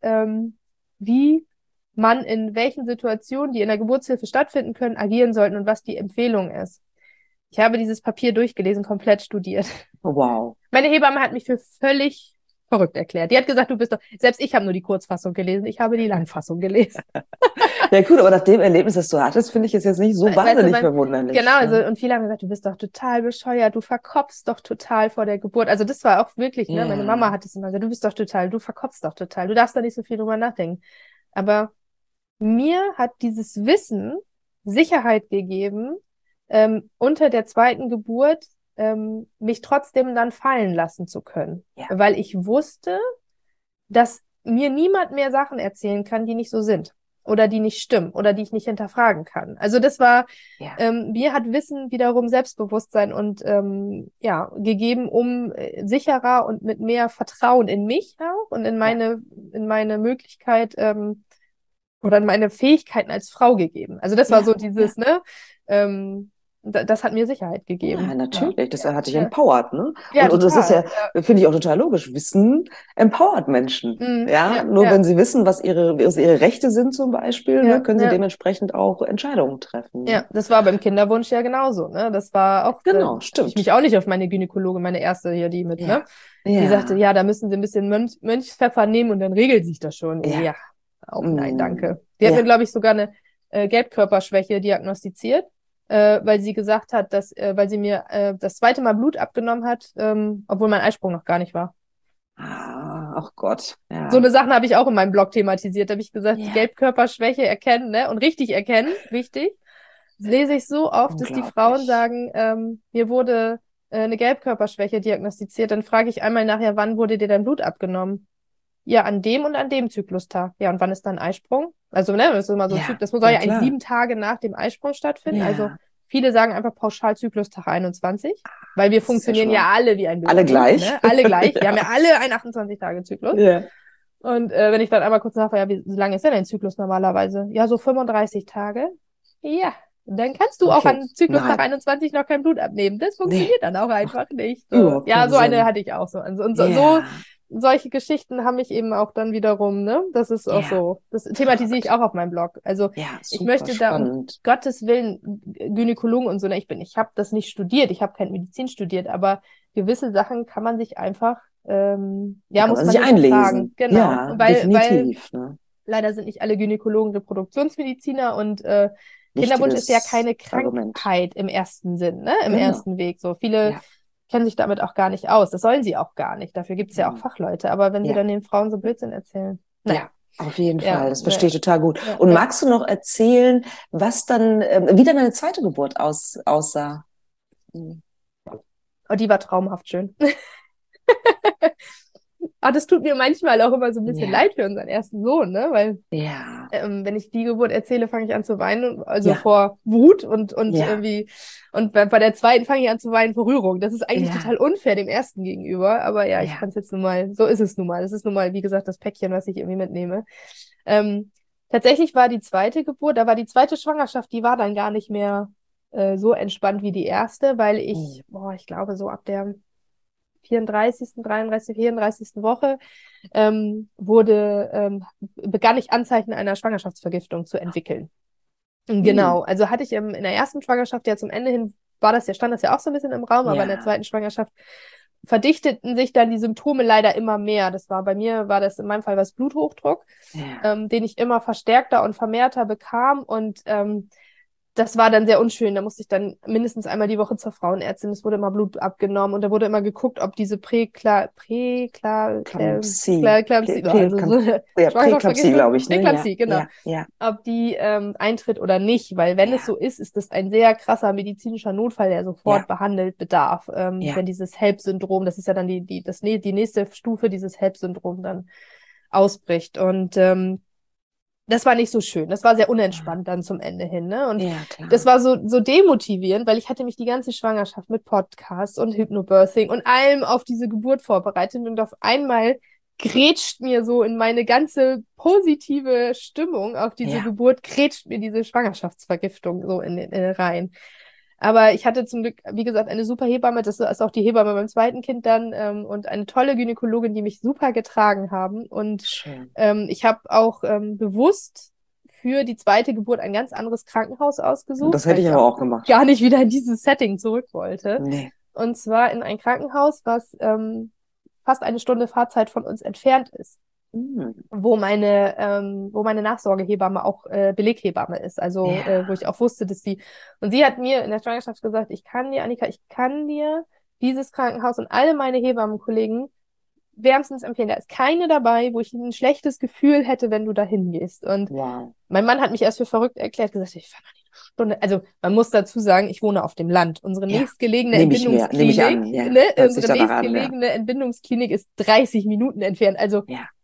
wie man in welchen Situationen, die in der Geburtshilfe stattfinden können, agieren sollten und was die Empfehlung ist. Ich habe dieses Papier durchgelesen, komplett studiert. wow. Meine Hebamme hat mich für völlig verrückt erklärt. Die hat gesagt, du bist doch, selbst ich habe nur die Kurzfassung gelesen, ich habe die Langfassung gelesen. Ja, gut, aber nach dem Erlebnis, das du hattest, finde ich es jetzt nicht so Weißt du, wahnsinnig verwunderlich. genau, also, Ne? und viele haben gesagt, du bist doch total bescheuert, du verkopfst doch total vor der Geburt. Also das war auch wirklich, ne, meine Mama Ja, hat es immer gesagt, du bist doch total, du verkopfst doch total, du darfst da nicht so viel drüber nachdenken. Aber mir hat dieses Wissen Sicherheit gegeben, unter der zweiten Geburt mich trotzdem dann fallen lassen zu können. ja, Weil ich wusste, dass mir niemand mehr Sachen erzählen kann, die nicht so sind. oder die nicht stimmen oder die ich nicht hinterfragen kann. Also das war, mir hat Wissen wiederum Selbstbewusstsein und gegeben, um sicherer und mit mehr Vertrauen in mich auch und in meine Möglichkeit oder in meine Fähigkeiten als Frau gegeben. Also das war so dieses, das hat mir Sicherheit gegeben. Ja, natürlich. Das hat dich Ja. empowert, ne? Ja, und das ist total. finde ich auch total logisch. Wissen empowert Menschen. Nur wenn sie wissen, was ihre Rechte sind zum Beispiel, ne, können sie dementsprechend auch Entscheidungen treffen. Ja, das war beim Kinderwunsch ja genauso, ne? Das war auch, genau, stimmt. Ich mich auch nicht auf meine Gynäkologin, meine erste hier, die mit, ne? Die sagte, ja, da müssen sie ein bisschen Mönchspfeffer nehmen und dann regelt sich das schon. Ja, auch nein, danke. Die hat mir, glaube ich, sogar eine Gelbkörperschwäche diagnostiziert, weil sie gesagt hat, dass, weil sie mir das zweite Mal Blut abgenommen hat, obwohl mein Eisprung noch gar nicht war. Ach Gott. Ja. So eine Sachen habe ich auch in meinem Blog thematisiert. Da habe ich gesagt, die Gelbkörperschwäche erkennen, ne? Und richtig erkennen, wichtig. Das lese ich so oft, dass die Frauen sagen, mir wurde eine Gelbkörperschwäche diagnostiziert. Dann frage ich einmal nachher, wann wurde dir dein Blut abgenommen? Ja, an dem und an dem Zyklustag. Ja, und wann ist dann Eisprung? Also, ne, das ist immer so, das soll ja eigentlich 7 Tage nach dem Eisprung stattfinden. Ja. Also, viele sagen einfach pauschal Zyklustag 21, weil wir funktionieren ja alle wie ein Baby. Alle gleich. Ne? Alle gleich. Wir haben ja alle einen 28-Tage-Zyklus. Ja. Und wenn ich dann einmal kurz nachfrage, ja, wie lange ist denn ein Zyklus normalerweise? Ja, so 35 Tage. Ja, dann kannst du auch an Zyklustag 21 noch kein Blut abnehmen. Das funktioniert dann auch einfach nicht. So. Ja, so eine hatte ich auch so. Und so solche Geschichten haben mich eben auch dann wiederum, ne? Das ist auch so. Das thematisiere ich auch auf meinem Blog. Also ich möchte da um Gottes Willen Gynäkologen und so, ne? Ich habe das nicht studiert, ich habe keine Medizin studiert, aber gewisse Sachen kann man sich einfach, muss man sich einlesen. Genau. Ja, definitiv. Ne? Leider sind nicht alle Gynäkologen Reproduktionsmediziner und Kinderwunsch ist ja keine Krankheit im ersten Sinn, ne? Im ersten Weg. So viele kennen sich damit auch gar nicht aus. Das sollen sie auch gar nicht. Dafür gibt es ja auch Fachleute. Aber wenn sie dann den Frauen so Blödsinn erzählen. Ja, auf jeden Fall. Das verstehe ich total gut. Und magst du noch erzählen, was dann, wie dann deine zweite Geburt aussah? Oh, die war traumhaft schön. Das tut mir manchmal auch immer so ein bisschen leid für unseren ersten Sohn, ne? Weil wenn ich die Geburt erzähle, fange ich an zu weinen, also vor Wut und irgendwie, und bei der zweiten fange ich an zu weinen vor Rührung. Das ist eigentlich total unfair dem ersten gegenüber, aber ich kann es jetzt nun mal, so ist es nun mal. Das ist nun mal, wie gesagt, das Päckchen, was ich irgendwie mitnehme. Tatsächlich war die zweite Geburt, da war die zweite Schwangerschaft, die war dann gar nicht mehr so entspannt wie die erste, weil ich glaube, so ab der 34., Woche begann ich Anzeichen einer Schwangerschaftsvergiftung zu entwickeln. Genau, also hatte ich in der ersten Schwangerschaft, ja zum Ende hin, stand das ja auch so ein bisschen im Raum, aber in der zweiten Schwangerschaft verdichteten sich dann die Symptome leider immer mehr. Bei mir in meinem Fall war es Bluthochdruck, den ich immer verstärkter und vermehrter bekam und das war dann sehr unschön. Da musste ich dann mindestens einmal die Woche zur Frauenärztin. Es wurde immer Blut abgenommen und da wurde immer geguckt, ob diese Präklampsie, glaube ich. Präklampsie, genau. Ob die eintritt oder nicht. Weil wenn es so ist das ein sehr krasser medizinischer Notfall, der sofort behandelt bedarf. Wenn dieses HELLP-Syndrom, das ist ja dann die nächste Stufe, dieses HELLP-Syndrom dann ausbricht. Und das war nicht so schön. Das war sehr unentspannt dann zum Ende hin, ne? Und das war so demotivierend, weil ich hatte mich die ganze Schwangerschaft mit Podcasts und Hypnobirthing und allem auf diese Geburt vorbereitet und auf einmal grätscht mir so in meine ganze positive Stimmung auf diese Geburt, grätscht mir diese Schwangerschaftsvergiftung so in rein. Aber ich hatte zum Glück, wie gesagt, eine super Hebamme, das ist auch die Hebamme beim zweiten Kind dann, und eine tolle Gynäkologin, die mich super getragen haben. Und ich habe auch bewusst für die zweite Geburt ein ganz anderes Krankenhaus ausgesucht. Das hätte ich aber auch gemacht. Gar nicht wieder in dieses Setting zurück wollte. Nee. Und zwar in ein Krankenhaus, was fast eine Stunde Fahrzeit von uns entfernt ist. Wo meine Nachsorgehebamme auch Beleghebamme ist, also wo ich auch wusste, dass und sie hat mir in der Schwangerschaft gesagt, Annika, ich kann dir dieses Krankenhaus und alle meine Hebammenkollegen wärmstens empfehlen. Da ist keine dabei, wo ich ein schlechtes Gefühl hätte, wenn du da hingehst. Und mein Mann hat mich erst für verrückt erklärt, gesagt, ich fahre noch nicht eine Stunde. Also man muss dazu sagen, ich wohne auf dem Land. Unsere nächstgelegene Entbindungsklinik, Entbindungsklinik ist 30 Minuten entfernt. Also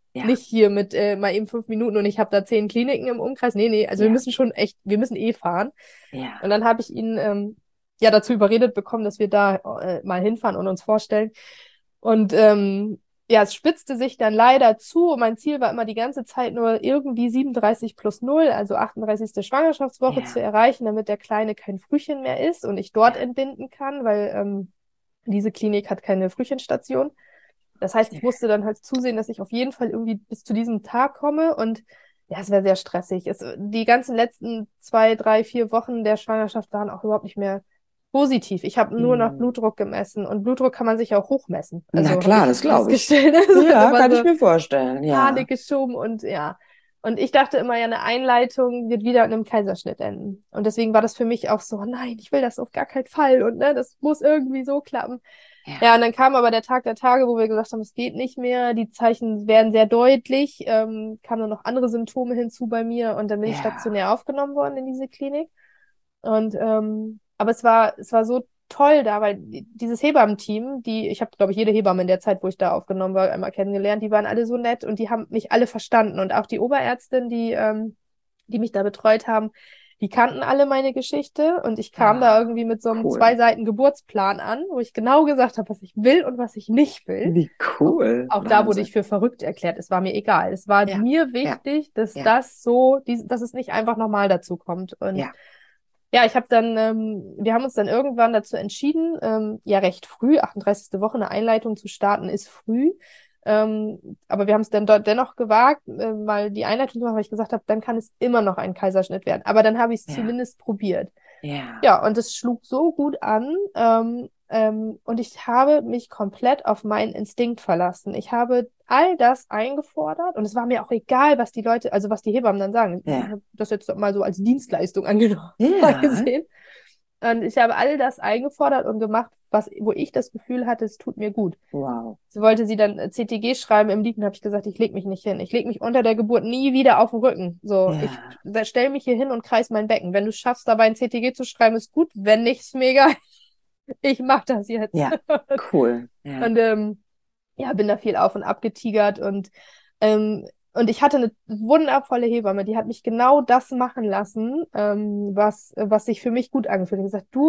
Ja. Nicht hier mit mal eben 5 Minuten und ich habe da 10 Kliniken im Umkreis. Nee, also wir müssen schon echt, wir müssen fahren. Ja. Und dann habe ich ihn ja dazu überredet bekommen, dass wir da mal hinfahren und uns vorstellen. Und ja, es spitzte sich dann leider zu. Mein Ziel war immer die ganze Zeit nur irgendwie 37 plus 0, also 38. Schwangerschaftswoche zu erreichen, damit der Kleine kein Frühchen mehr ist und ich dort entbinden kann, weil diese Klinik hat keine Frühchenstation. Das heißt, ich musste dann halt zusehen, dass ich auf jeden Fall irgendwie bis zu diesem Tag komme und ja, es wäre sehr stressig. Die ganzen letzten 2, 3, 4 Wochen der Schwangerschaft waren auch überhaupt nicht mehr positiv. Ich habe nur noch Blutdruck gemessen und Blutdruck kann man sich auch hochmessen. Also Na klar, habe das ich glaube ich. festgestellt. Also Ja, war kann ich so mir vorstellen, ja. Panik geschoben und ja. Und ich dachte immer, ja, eine Einleitung wird wieder in einem Kaiserschnitt enden. Und deswegen war das für mich auch so, nein, ich will das auf gar keinen Fall und ne, das muss irgendwie so klappen. Ja, und dann kam aber der Tag der Tage, wo wir gesagt haben, es geht nicht mehr, die Zeichen werden sehr deutlich, kamen dann noch andere Symptome hinzu bei mir und dann bin ich stationär aufgenommen worden in diese Klinik. Und aber es war so toll da, weil dieses Hebammenteam, ich habe, glaube ich, jede Hebamme in der Zeit, wo ich da aufgenommen war, einmal kennengelernt, die waren alle so nett und die haben mich alle verstanden. Und auch die Oberärztin, die mich da betreut haben, die kannten alle meine Geschichte und ich kam da irgendwie mit so einem 2 Seiten Geburtsplan an, wo ich genau gesagt habe, was ich will und was ich nicht will. Wie cool. Auch da wurde ich für verrückt erklärt. Es war mir egal. Es war mir wichtig, dass dass es nicht einfach normal dazu kommt. Und ja, ich habe dann, wir haben uns dann irgendwann dazu entschieden, ja recht früh, 38. Woche, eine Einleitung zu starten, ist früh. Aber wir haben es dann dort dennoch gewagt, mal die Einleitung zu machen, weil ich gesagt habe, dann kann es immer noch ein Kaiserschnitt werden. Aber dann habe ich es zumindest probiert. Ja, und es schlug so gut an. Und ich habe mich komplett auf meinen Instinkt verlassen. Ich habe all das eingefordert und es war mir auch egal, was die Leute, also was die Hebammen dann sagen. Ich habe das jetzt mal so als Dienstleistung angesehen. Und ich habe all das eingefordert und gemacht, wo ich das Gefühl hatte, es tut mir gut. Wow. So wollte sie dann CTG schreiben im Liegen, habe ich gesagt, ich lege mich nicht hin. Ich lege mich unter der Geburt nie wieder auf den Rücken. So, ich stelle mich hier hin und kreis mein Becken. Wenn du schaffst, dabei ein CTG zu schreiben, ist gut. Wenn nicht, ist mir egal. Ich mach das jetzt. Ja, cool. Ja. Und ja, bin da viel auf und ab getigert und ich hatte eine wundervolle Hebamme, die hat mich genau das machen lassen, was sich für mich gut angefühlt hat. Die hat gesagt,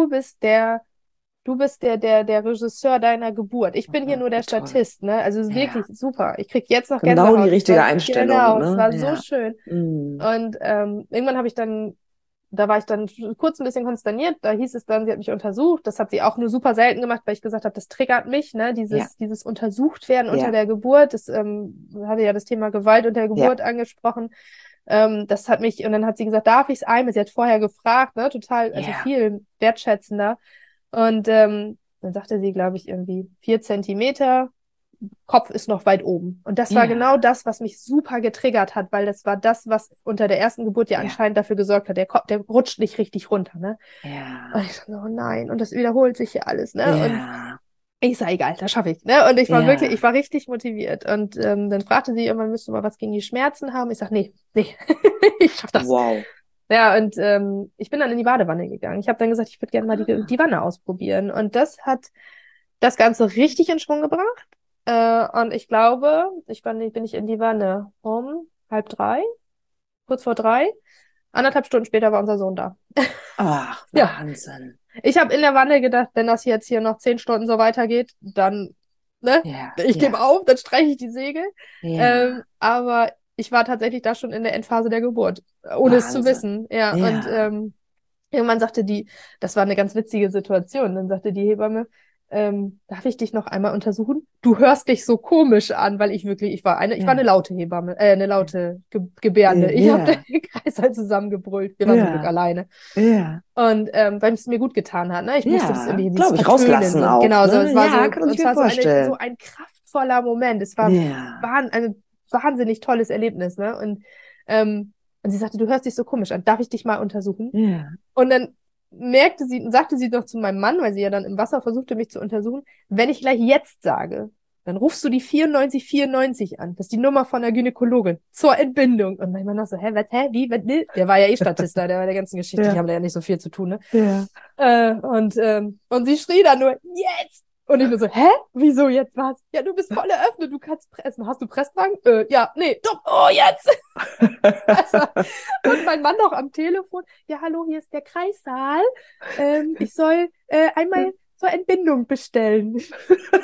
du bist der Regisseur deiner Geburt. Ich bin hier nur der Statist, ne? Also es ist wirklich super. Ich krieg jetzt noch genau Gänsehaut. Die richtige Einstellung. Genau, ne? Es war so schön. Und irgendwann habe ich dann, da war ich dann kurz ein bisschen konsterniert, da hieß es dann, sie hat mich untersucht, das hat sie auch nur super selten gemacht, weil ich gesagt habe, das triggert mich, ne, dieses untersucht werden unter der Geburt, das hatte ja das Thema Gewalt unter der Geburt angesprochen, das hat mich, und dann hat sie gesagt, darf ich es einmal, sie hat vorher gefragt, ne, total, also viel wertschätzender, und dann sagte sie, glaube ich, irgendwie 4 Zentimeter, Kopf ist noch weit oben. Und das war genau das, was mich super getriggert hat, weil das war das, was unter der ersten Geburt ja anscheinend dafür gesorgt hat. Der Kopf, der rutscht nicht richtig runter, ne? Und ich so, oh nein, und das wiederholt sich hier alles, ne? Und ich sag, egal, das schaffe ich, ne? Und ich war wirklich, ich war richtig motiviert. Und dann fragte sie irgendwann, müsstest du mal was gegen die Schmerzen haben? Ich sag, nee, ich schaff das. Wow. Ja, und ich bin dann in die Badewanne gegangen. Ich habe dann gesagt, ich würde gerne mal die Wanne ausprobieren. Und das hat das Ganze richtig in Schwung gebracht. Und ich glaube, bin ich in die Wanne um 2:30, kurz vor 3. 1,5 Stunden später war unser Sohn da. Ach, Wahnsinn. Ich habe in der Wanne gedacht, wenn das jetzt hier noch 10 Stunden so weitergeht, dann, ne, ich gebe auf, dann streiche ich die Segel. Aber ich war tatsächlich da schon in der Endphase der Geburt, ohne es zu wissen. Ja. Und irgendwann sagte das war eine ganz witzige Situation, dann sagte die Hebamme, darf ich dich noch einmal untersuchen? Du hörst dich so komisch an, weil ich war eine laute Hebamme, eine laute Gebärende. Ich habe den Kreis halt zusammengebrüllt. Wir waren zum Glück alleine. Und weil es mir gut getan hat, ne? Ich musste das irgendwie glaube ich, rauslassen auch. Genau, so, ne? es war kann ich mir vorstellen. so ein kraftvoller Moment. Es war ein wahnsinnig tolles Erlebnis, ne? Und sie sagte, du hörst dich so komisch an. Darf ich dich mal untersuchen? Und dann sagte sie noch zu meinem Mann, weil sie ja dann im Wasser versuchte, mich zu untersuchen, wenn ich gleich jetzt sage, dann rufst du die 9494 an. Das ist die Nummer von der Gynäkologin zur Entbindung. Und mein Mann noch so, wie? Der war ja eh Statista, der war der ganzen Geschichte, die haben da ja nicht so viel zu tun, ne? Und sie schrie dann nur, jetzt! Und ich nur so, hä? Wieso jetzt was? Ja, du bist voll eröffnet, du kannst pressen. Hast du Presswagen? Ja, nee, doch, oh, jetzt! Also, und mein Mann noch am Telefon, ja, hallo, hier ist der Kreissaal. Ich soll einmal zur Entbindung bestellen. Süß.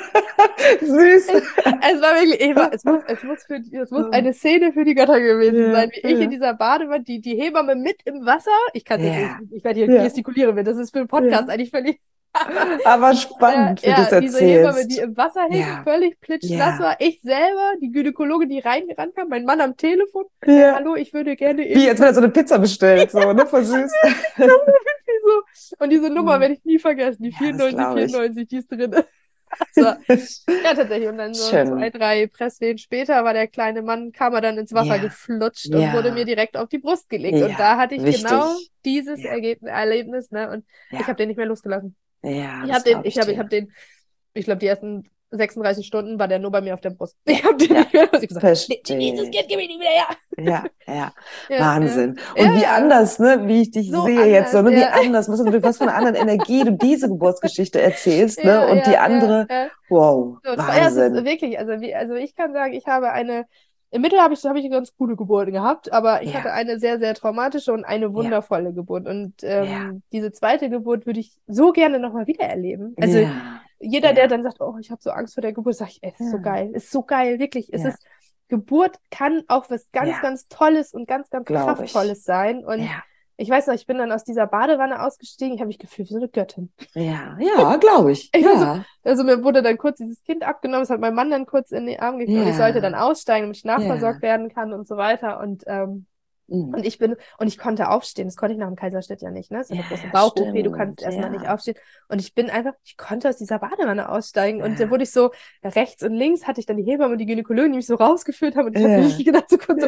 Es war wirklich, Eva, es muss eine Szene für die Götter gewesen sein, wie ich in dieser Badewanne, die Hebamme mit im Wasser. Ich kann jetzt nicht, ich werde hier gestikulieren, wenn das ist für einen Podcast eigentlich völlig. Aber spannend, wie du das diese Hebamme, erzählst. die im Wasser hing, völlig plitschnass war. Ich selber, die Gynäkologin, die reingerannt kam, mein Mann am Telefon. Hallo, ich würde gerne Wie, als wenn er so eine Pizza bestellt, so, ne, voll süß. So. Und diese Nummer werde ich nie vergessen, die 9494, die ist drin. Also, ja, tatsächlich. Und dann so 2, 3 Presswehen später war der kleine Mann, kam er dann ins Wasser geflutscht und wurde mir direkt auf die Brust gelegt. Und da hatte ich genau dieses Erlebnis, ne? Und ich habe den nicht mehr losgelassen. Ja, Ich glaube, die ersten 36 Stunden war der nur bei mir auf der Brust. Ich habe den nicht mehr los. Ich gesagt, dieses Kind, gib mich nicht wieder her. Wahnsinn. Und wie anders, ne, wie ich dich so sehe anders, jetzt, so, ne, wie anders, was für eine andere Energie du diese Geburtsgeschichte erzählst, ne, und die andere, wow, so, Wahnsinn. Es ist wirklich, also ich kann sagen, ich habe im Mittel habe ich ganz coole Geburten gehabt, aber ich hatte eine sehr, sehr traumatische und eine wundervolle Geburt. Und diese zweite Geburt würde ich so gerne nochmal wieder erleben. Also jeder, der dann sagt, oh, ich habe so Angst vor der Geburt, sage ich, ey, ist so geil, wirklich. Geburt kann auch was ganz, ganz Tolles und ganz, ganz Kraftvolles sein. Und ich weiß noch, ich bin dann aus dieser Badewanne ausgestiegen, ich habe mich gefühlt wie so eine Göttin. Ja, glaube ich. Also mir wurde dann kurz dieses Kind abgenommen, das hat mein Mann dann kurz in die Arme gekriegt und ich sollte dann aussteigen, damit ich nachversorgt werden kann und so weiter. Und ich konnte aufstehen, das konnte ich nach dem Kaiserschnitt ja nicht, ne? Das ist eine große Bauch-OP, du kannst erstmal nicht aufstehen. Und ich konnte aus dieser Badewanne aussteigen und dann wurde ich so, rechts und links hatte ich dann die Hebamme und die Gynäkologin, die mich so rausgeführt haben und ich habe wirklich gedacht, so kurz so,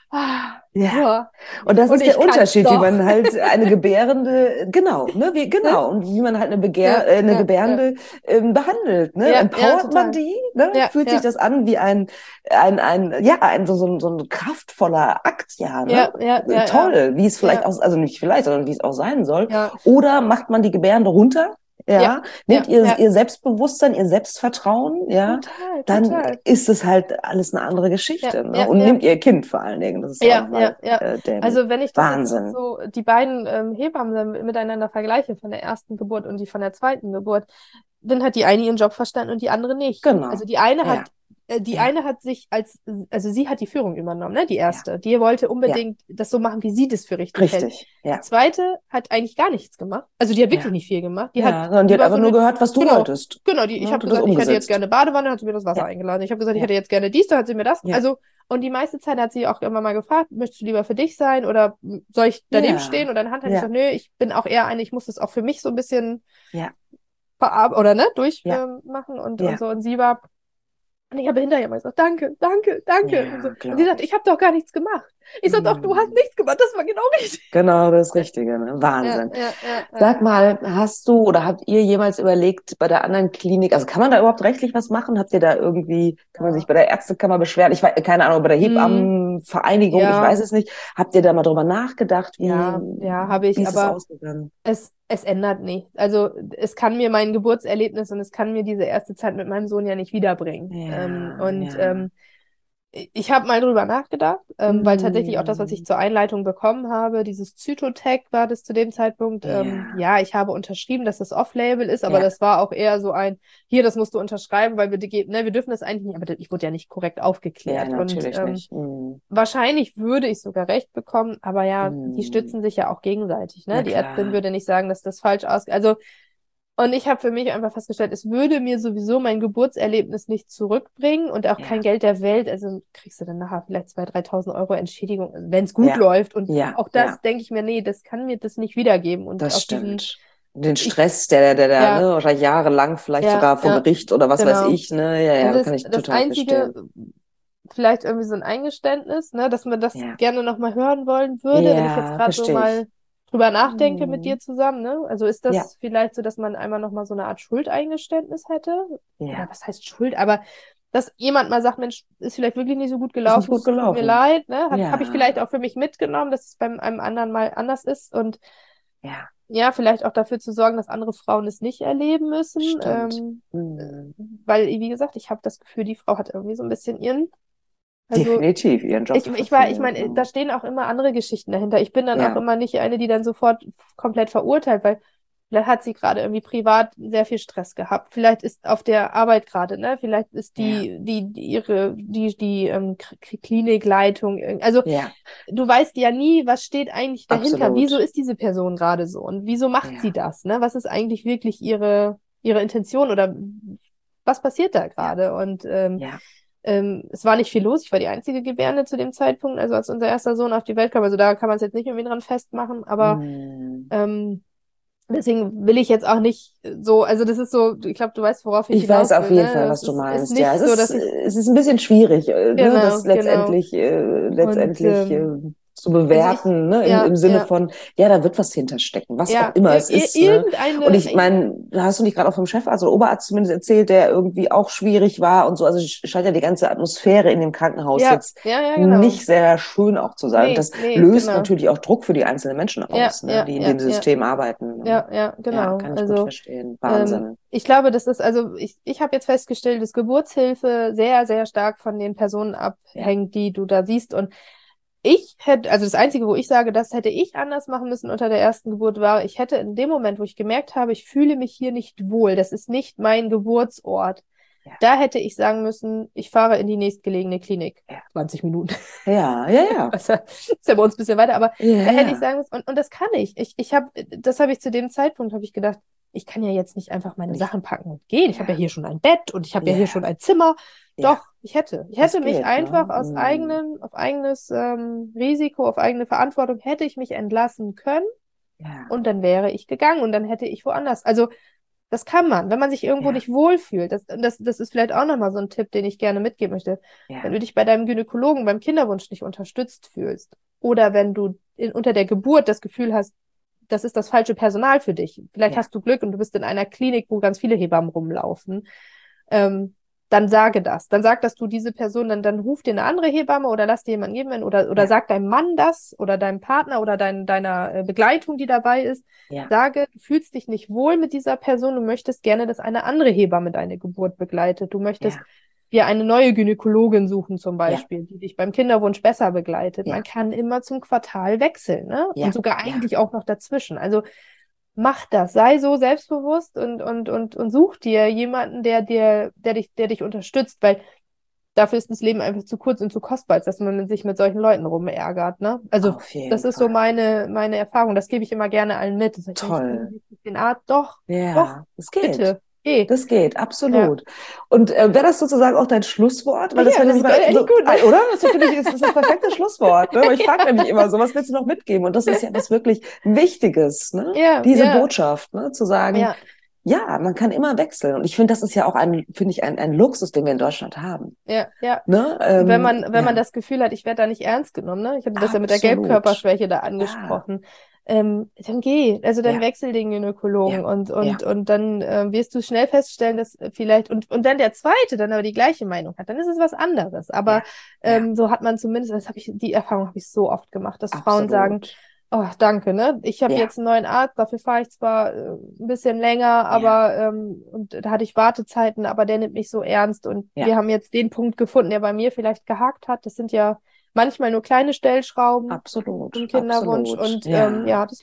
Und das ist der Unterschied, wie man halt eine Gebärende, und wie man halt eine Gebärende behandelt, ne? Empowert man die, ne? Fühlt sich das an wie so ein kraftvoller Akt, ne? Toll, wie es vielleicht auch, also nicht vielleicht, sondern wie es auch sein soll. Oder macht man die Gebärende runter? Nehmt ihr Selbstbewusstsein, ihr Selbstvertrauen, dann ist es halt alles eine andere Geschichte. Und nehmt ihr Kind vor allen Dingen. Das ist also wenn ich das Wahnsinn. so die beiden Hebammen miteinander vergleiche, von der ersten Geburt und die von der zweiten Geburt, dann hat die eine ihren Job verstanden und die andere nicht. Genau. Also die eine hat eine hat sich sie hat die Führung übernommen, ne, die erste. Die wollte unbedingt das so machen, wie sie das für richtig hält. Die zweite hat eigentlich gar nichts gemacht. Also die hat wirklich nicht viel gemacht. Die hat einfach nur gehört, was du wolltest. Genau, ich habe gesagt, ich hätte jetzt gerne Badewanne, hat sie mir das Wasser eingeladen. Ich habe gesagt, ich hätte jetzt gerne dies, dann hat sie mir das. Also, und die meiste Zeit hat sie auch immer mal gefragt, möchtest du lieber für dich sein oder soll ich daneben stehen? Und dann hat ich gesagt, nö, ich bin auch eher ich muss das auch für mich so ein bisschen durchmachen und so. Und sie war. Und ich habe hinterher mal gesagt, danke. Und sie sagt, ich habe doch gar nichts gemacht. Ich sag doch, du hast nichts gemacht, das war genau richtig. Genau das Richtige, ne? Wahnsinn. Sag mal, hast du oder habt ihr jemals überlegt, bei der anderen Klinik, also kann man da überhaupt rechtlich was machen? Habt ihr da irgendwie, kann man sich bei der Ärztekammer beschweren? Ich weiß, keine Ahnung, bei der Hebammenvereinigung, ich weiß es nicht. Habt ihr da mal drüber nachgedacht? Habe ich, wie ist aber es ausgegangen? es ändert nichts. Also es kann mir mein Geburtserlebnis und es kann mir diese erste Zeit mit meinem Sohn ja nicht wiederbringen. Ich habe mal drüber nachgedacht, weil tatsächlich auch das, was ich zur Einleitung bekommen habe, dieses Zytotec war das zu dem Zeitpunkt. Ich habe unterschrieben, dass das Off-Label ist, aber das war auch eher so hier, das musst du unterschreiben, weil wir dürfen das eigentlich nicht, aber ich wurde ja nicht korrekt aufgeklärt. Ja, natürlich nicht. Wahrscheinlich würde ich sogar recht bekommen, aber die stützen sich ja auch gegenseitig, ne? Die Ärztin würde nicht sagen, dass das falsch ausgeht. Also, und ich habe für mich einfach festgestellt, es würde mir sowieso mein Geburtserlebnis nicht zurückbringen und auch kein Geld der Welt. Also kriegst du dann nachher vielleicht 2.000, 3.000 Euro Entschädigung, wenn es gut läuft. Und auch das denke ich mir, nee, das kann mir das nicht wiedergeben. Und das stimmt. Den Stress, der ne, wahrscheinlich jahrelang vielleicht sogar vor Gericht oder was weiß ich, ne? Das kann ich total verstehen. Vielleicht irgendwie so ein Eingeständnis, ne, dass man das gerne nochmal hören wollen würde, wenn ich jetzt gerade so mal drüber nachdenke mit dir zusammen, ne? Also ist das vielleicht so, dass man einmal nochmal so eine Art Schuldeingeständnis hätte? Oder was heißt Schuld? Aber dass jemand mal sagt, Mensch, ist vielleicht wirklich nicht so gut gelaufen, tut mir leid, ne? Habe ich vielleicht auch für mich mitgenommen, dass es beim einem anderen mal anders ist. Und Ja, ja, vielleicht auch dafür zu sorgen, dass andere Frauen es nicht erleben müssen. stimmt. Weil, wie gesagt, ich habe das Gefühl, die Frau hat irgendwie so ein bisschen also Definitiv, ihren Job ich verfehlt. meine, da Ne? stehen auch immer andere Geschichten dahinter. Ich bin dann auch Ja, immer nicht eine, die dann sofort komplett verurteilt, weil vielleicht hat sie gerade irgendwie privat sehr viel Stress gehabt. Vielleicht ist auf der Arbeit gerade, ne? Vielleicht ist ja, die Klinikleitung, also ja, du weißt ja nie, was steht eigentlich dahinter. Wieso absolut. ist diese Person gerade so? Und wieso macht sie Ja, das, ne? Was ist eigentlich wirklich ihre Intention oder was passiert da ja, gerade? Und ja. es war nicht viel los. Ich war die einzige Gebärende zu dem Zeitpunkt, also als unser erster Sohn auf die Welt kam. Also da kann man es jetzt nicht irgendwie dran festmachen, aber Hm. ähm, deswegen will ich jetzt auch nicht so, also das ist so, ich glaube, du weißt, worauf ich Ich weiß hinaus auf will, jeden ne? Fall, Das was du ist meinst. Ja, nicht so, dass ich, es ist ein bisschen schwierig, ne, das genau, genau. Und letztendlich zu also bewerten, ne, im Sinne ja, von, ja, da wird was hinterstecken, was auch ja, immer es ist, ne. Und irgendeine, ich meine, da hast du nicht gerade auch vom Chefarzt oder Oberarzt zumindest erzählt, der irgendwie auch schwierig war und so. Also scheint ja die ganze Atmosphäre in dem Krankenhaus jetzt ja, genau. nicht sehr schön auch zu sein. Und Nee, das nee, löst genau. natürlich auch Druck für die einzelnen Menschen aus, ne, die in dem Ja. System arbeiten. Ne. Ja, Ja, genau. kann ich gut Also verstehen. Wahnsinn. ich glaube, das ist, also ich habe jetzt festgestellt, dass Geburtshilfe sehr, sehr stark von den Personen Ja, abhängt, die du da siehst. Und ich hätte, also das Einzige, wo ich sage, das hätte ich anders machen müssen unter der ersten Geburt, war, ich hätte in dem Moment, wo ich gemerkt habe, ich fühle mich hier nicht wohl, das ist nicht mein Geburtsort, ja, da hätte ich sagen müssen, ich fahre in die nächstgelegene Klinik. ja. 20 Minuten. Ja, ja, ja. Das ist ja bei uns ein bisschen weiter, aber Ja, da hätte ich ja. sagen müssen, und das kann ich. Das habe ich zu dem Zeitpunkt, habe ich gedacht, ich kann ja jetzt nicht einfach meine Nicht. Sachen packen und gehen. Ich habe ja Ja, hier schon ein Bett und ich habe ja hier schon ja, ein Zimmer. ja. Doch, ich hätte. Ich Das hätte mich geht, einfach ne? aus Mm. auf eigenes Risiko, auf eigene Verantwortung, hätte ich mich entlassen können Ja, und dann wäre ich gegangen und dann hätte ich woanders. Also das kann man, wenn man sich irgendwo ja, nicht wohlfühlt. Das ist vielleicht auch nochmal so ein Tipp, den ich gerne mitgeben möchte. Wenn ja, du dich bei deinem Gynäkologen beim Kinderwunsch nicht unterstützt fühlst oder wenn du unter der Geburt das Gefühl hast, das ist das falsche Personal für dich. Vielleicht ja, hast du Glück und du bist in einer Klinik, wo ganz viele Hebammen rumlaufen. Ähm, Dann sage das. Dann sag, dass du diese Person, dann ruf dir eine andere Hebamme oder lass dir jemanden geben oder ja, sag deinem Mann das oder deinem Partner oder deiner Begleitung, die dabei ist. ja, Sage, du fühlst dich nicht wohl mit dieser Person, du möchtest gerne, dass eine andere Hebamme deine Geburt begleitet. Du möchtest ja, dir eine neue Gynäkologin suchen zum ja, Beispiel, die dich beim Kinderwunsch besser begleitet. Man ja, kann immer zum Quartal wechseln, ne? Und ja, sogar ja, eigentlich auch noch dazwischen. Also mach das, sei so selbstbewusst und such dir jemanden, der dich unterstützt, weil dafür ist das Leben einfach zu kurz und zu kostbar, als dass man sich mit solchen Leuten rumärgert, ne? Also, auf jeden das ist so Fall. meine Erfahrung. Das gebe ich immer gerne allen mit. Das heißt, Mensch, Toll. den Arzt, doch, Ja, es geht. bitte, geh. Das geht, Ja. absolut. Und wäre das sozusagen auch dein Schlusswort? Weil das Ja, wäre das nämlich ist mal echt so, gut, ne? oder? Das finde ich, ist das perfekte Schlusswort, ne? Weil ich frage nämlich immer so, was willst du noch mitgeben? Und das ist ja was wirklich Wichtiges, ne? Ja, Diese ja, Botschaft, ne? Zu sagen, ja, ja, man kann immer wechseln. Und ich finde, das ist ja auch finde ich, ein Luxus, den wir in Deutschland haben. ja. Ne? Und wenn man Ja, das Gefühl hat, ich werde da nicht ernst genommen, ne? Ich hatte das ja mit der absolut. Gelbkörperschwäche da Ja, angesprochen. Dann geh, also dann ja, wechsel den Gynäkologen ja, ja, und dann wirst du schnell feststellen, dass vielleicht, und dann der zweite dann aber die gleiche Meinung hat, dann ist es was anderes. Aber ja, ja, so hat man zumindest, die Erfahrung habe ich so oft gemacht, dass Frauen sagen, absolut. oh, danke, ne? Ich habe Ja, jetzt einen neuen Arzt, dafür fahre ich zwar ein bisschen länger, ja, aber und da hatte ich Wartezeiten, aber der nimmt mich so ernst und ja, wir haben jetzt den Punkt gefunden, der bei mir vielleicht gehakt hat. Das sind ja manchmal nur kleine Stellschrauben absolut, im Kinderwunsch absolut. und Ja. ja,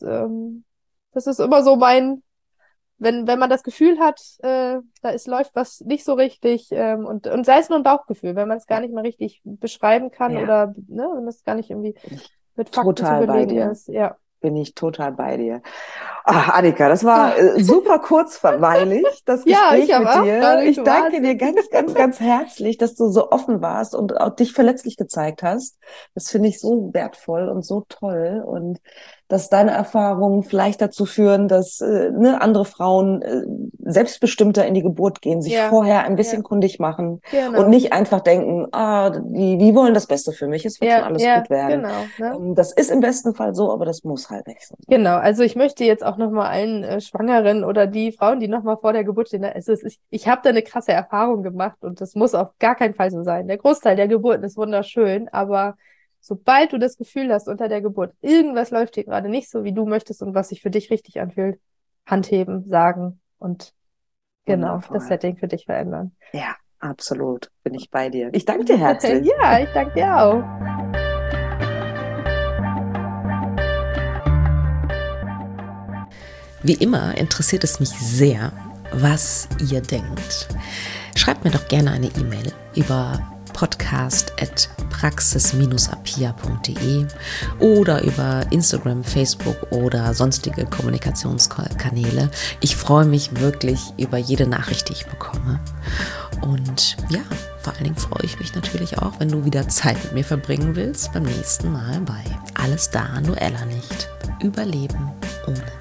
das ist immer so wenn man das Gefühl hat, läuft was nicht so richtig und sei es nur ein Bauchgefühl, wenn man es gar Ja, nicht mal richtig beschreiben kann ja, oder ne, wenn das gar nicht irgendwie bin ich mit Fakten zu total bei belegen dir. ist. Ja. Bin ich total bei dir. Ach, Annika, das war Ah, super kurzweilig, das ja, ich Gespräch habe mit auch dir. gerade Ich gedacht, danke dir Wahnsinn. ganz herzlich, dass du so offen warst und auch dich verletzlich gezeigt hast. Das finde ich so wertvoll und so toll. Und dass deine Erfahrungen vielleicht dazu führen, dass ne, andere Frauen selbstbestimmter in die Geburt gehen, sich Ja, vorher ein ja, bisschen kundig machen und genau. nicht einfach denken, ah, die wollen das Beste für mich, es wird schon alles Ja, gut werden. genau, ne? Das ist im besten Fall so, aber das muss halt nicht so sein. Genau, also ich möchte jetzt auch nochmal allen Schwangeren oder die Frauen, die nochmal vor der Geburt stehen, ich habe da eine krasse Erfahrung gemacht und das muss auf gar keinen Fall so sein. Der Großteil der Geburten ist wunderschön, aber sobald du das Gefühl hast unter der Geburt, irgendwas läuft hier gerade nicht so, wie du möchtest und was sich für dich richtig anfühlt, handheben, sagen und genau Wundervoll. das Setting für dich verändern. Ja, absolut. Bin ich bei dir. Ich danke dir herzlich. Ja, ich danke dir auch. Wie immer interessiert es mich sehr, was ihr denkt. Schreibt mir doch gerne eine E-Mail über podcast@praxis-apia.de oder über Instagram, Facebook oder sonstige Kommunikationskanäle. Ich freue mich wirklich über jede Nachricht, die ich bekomme. Und ja, vor allen Dingen freue ich mich natürlich auch, wenn du wieder Zeit mit mir verbringen willst, beim nächsten Mal bei Alles da, Noella nicht. Überleben ohne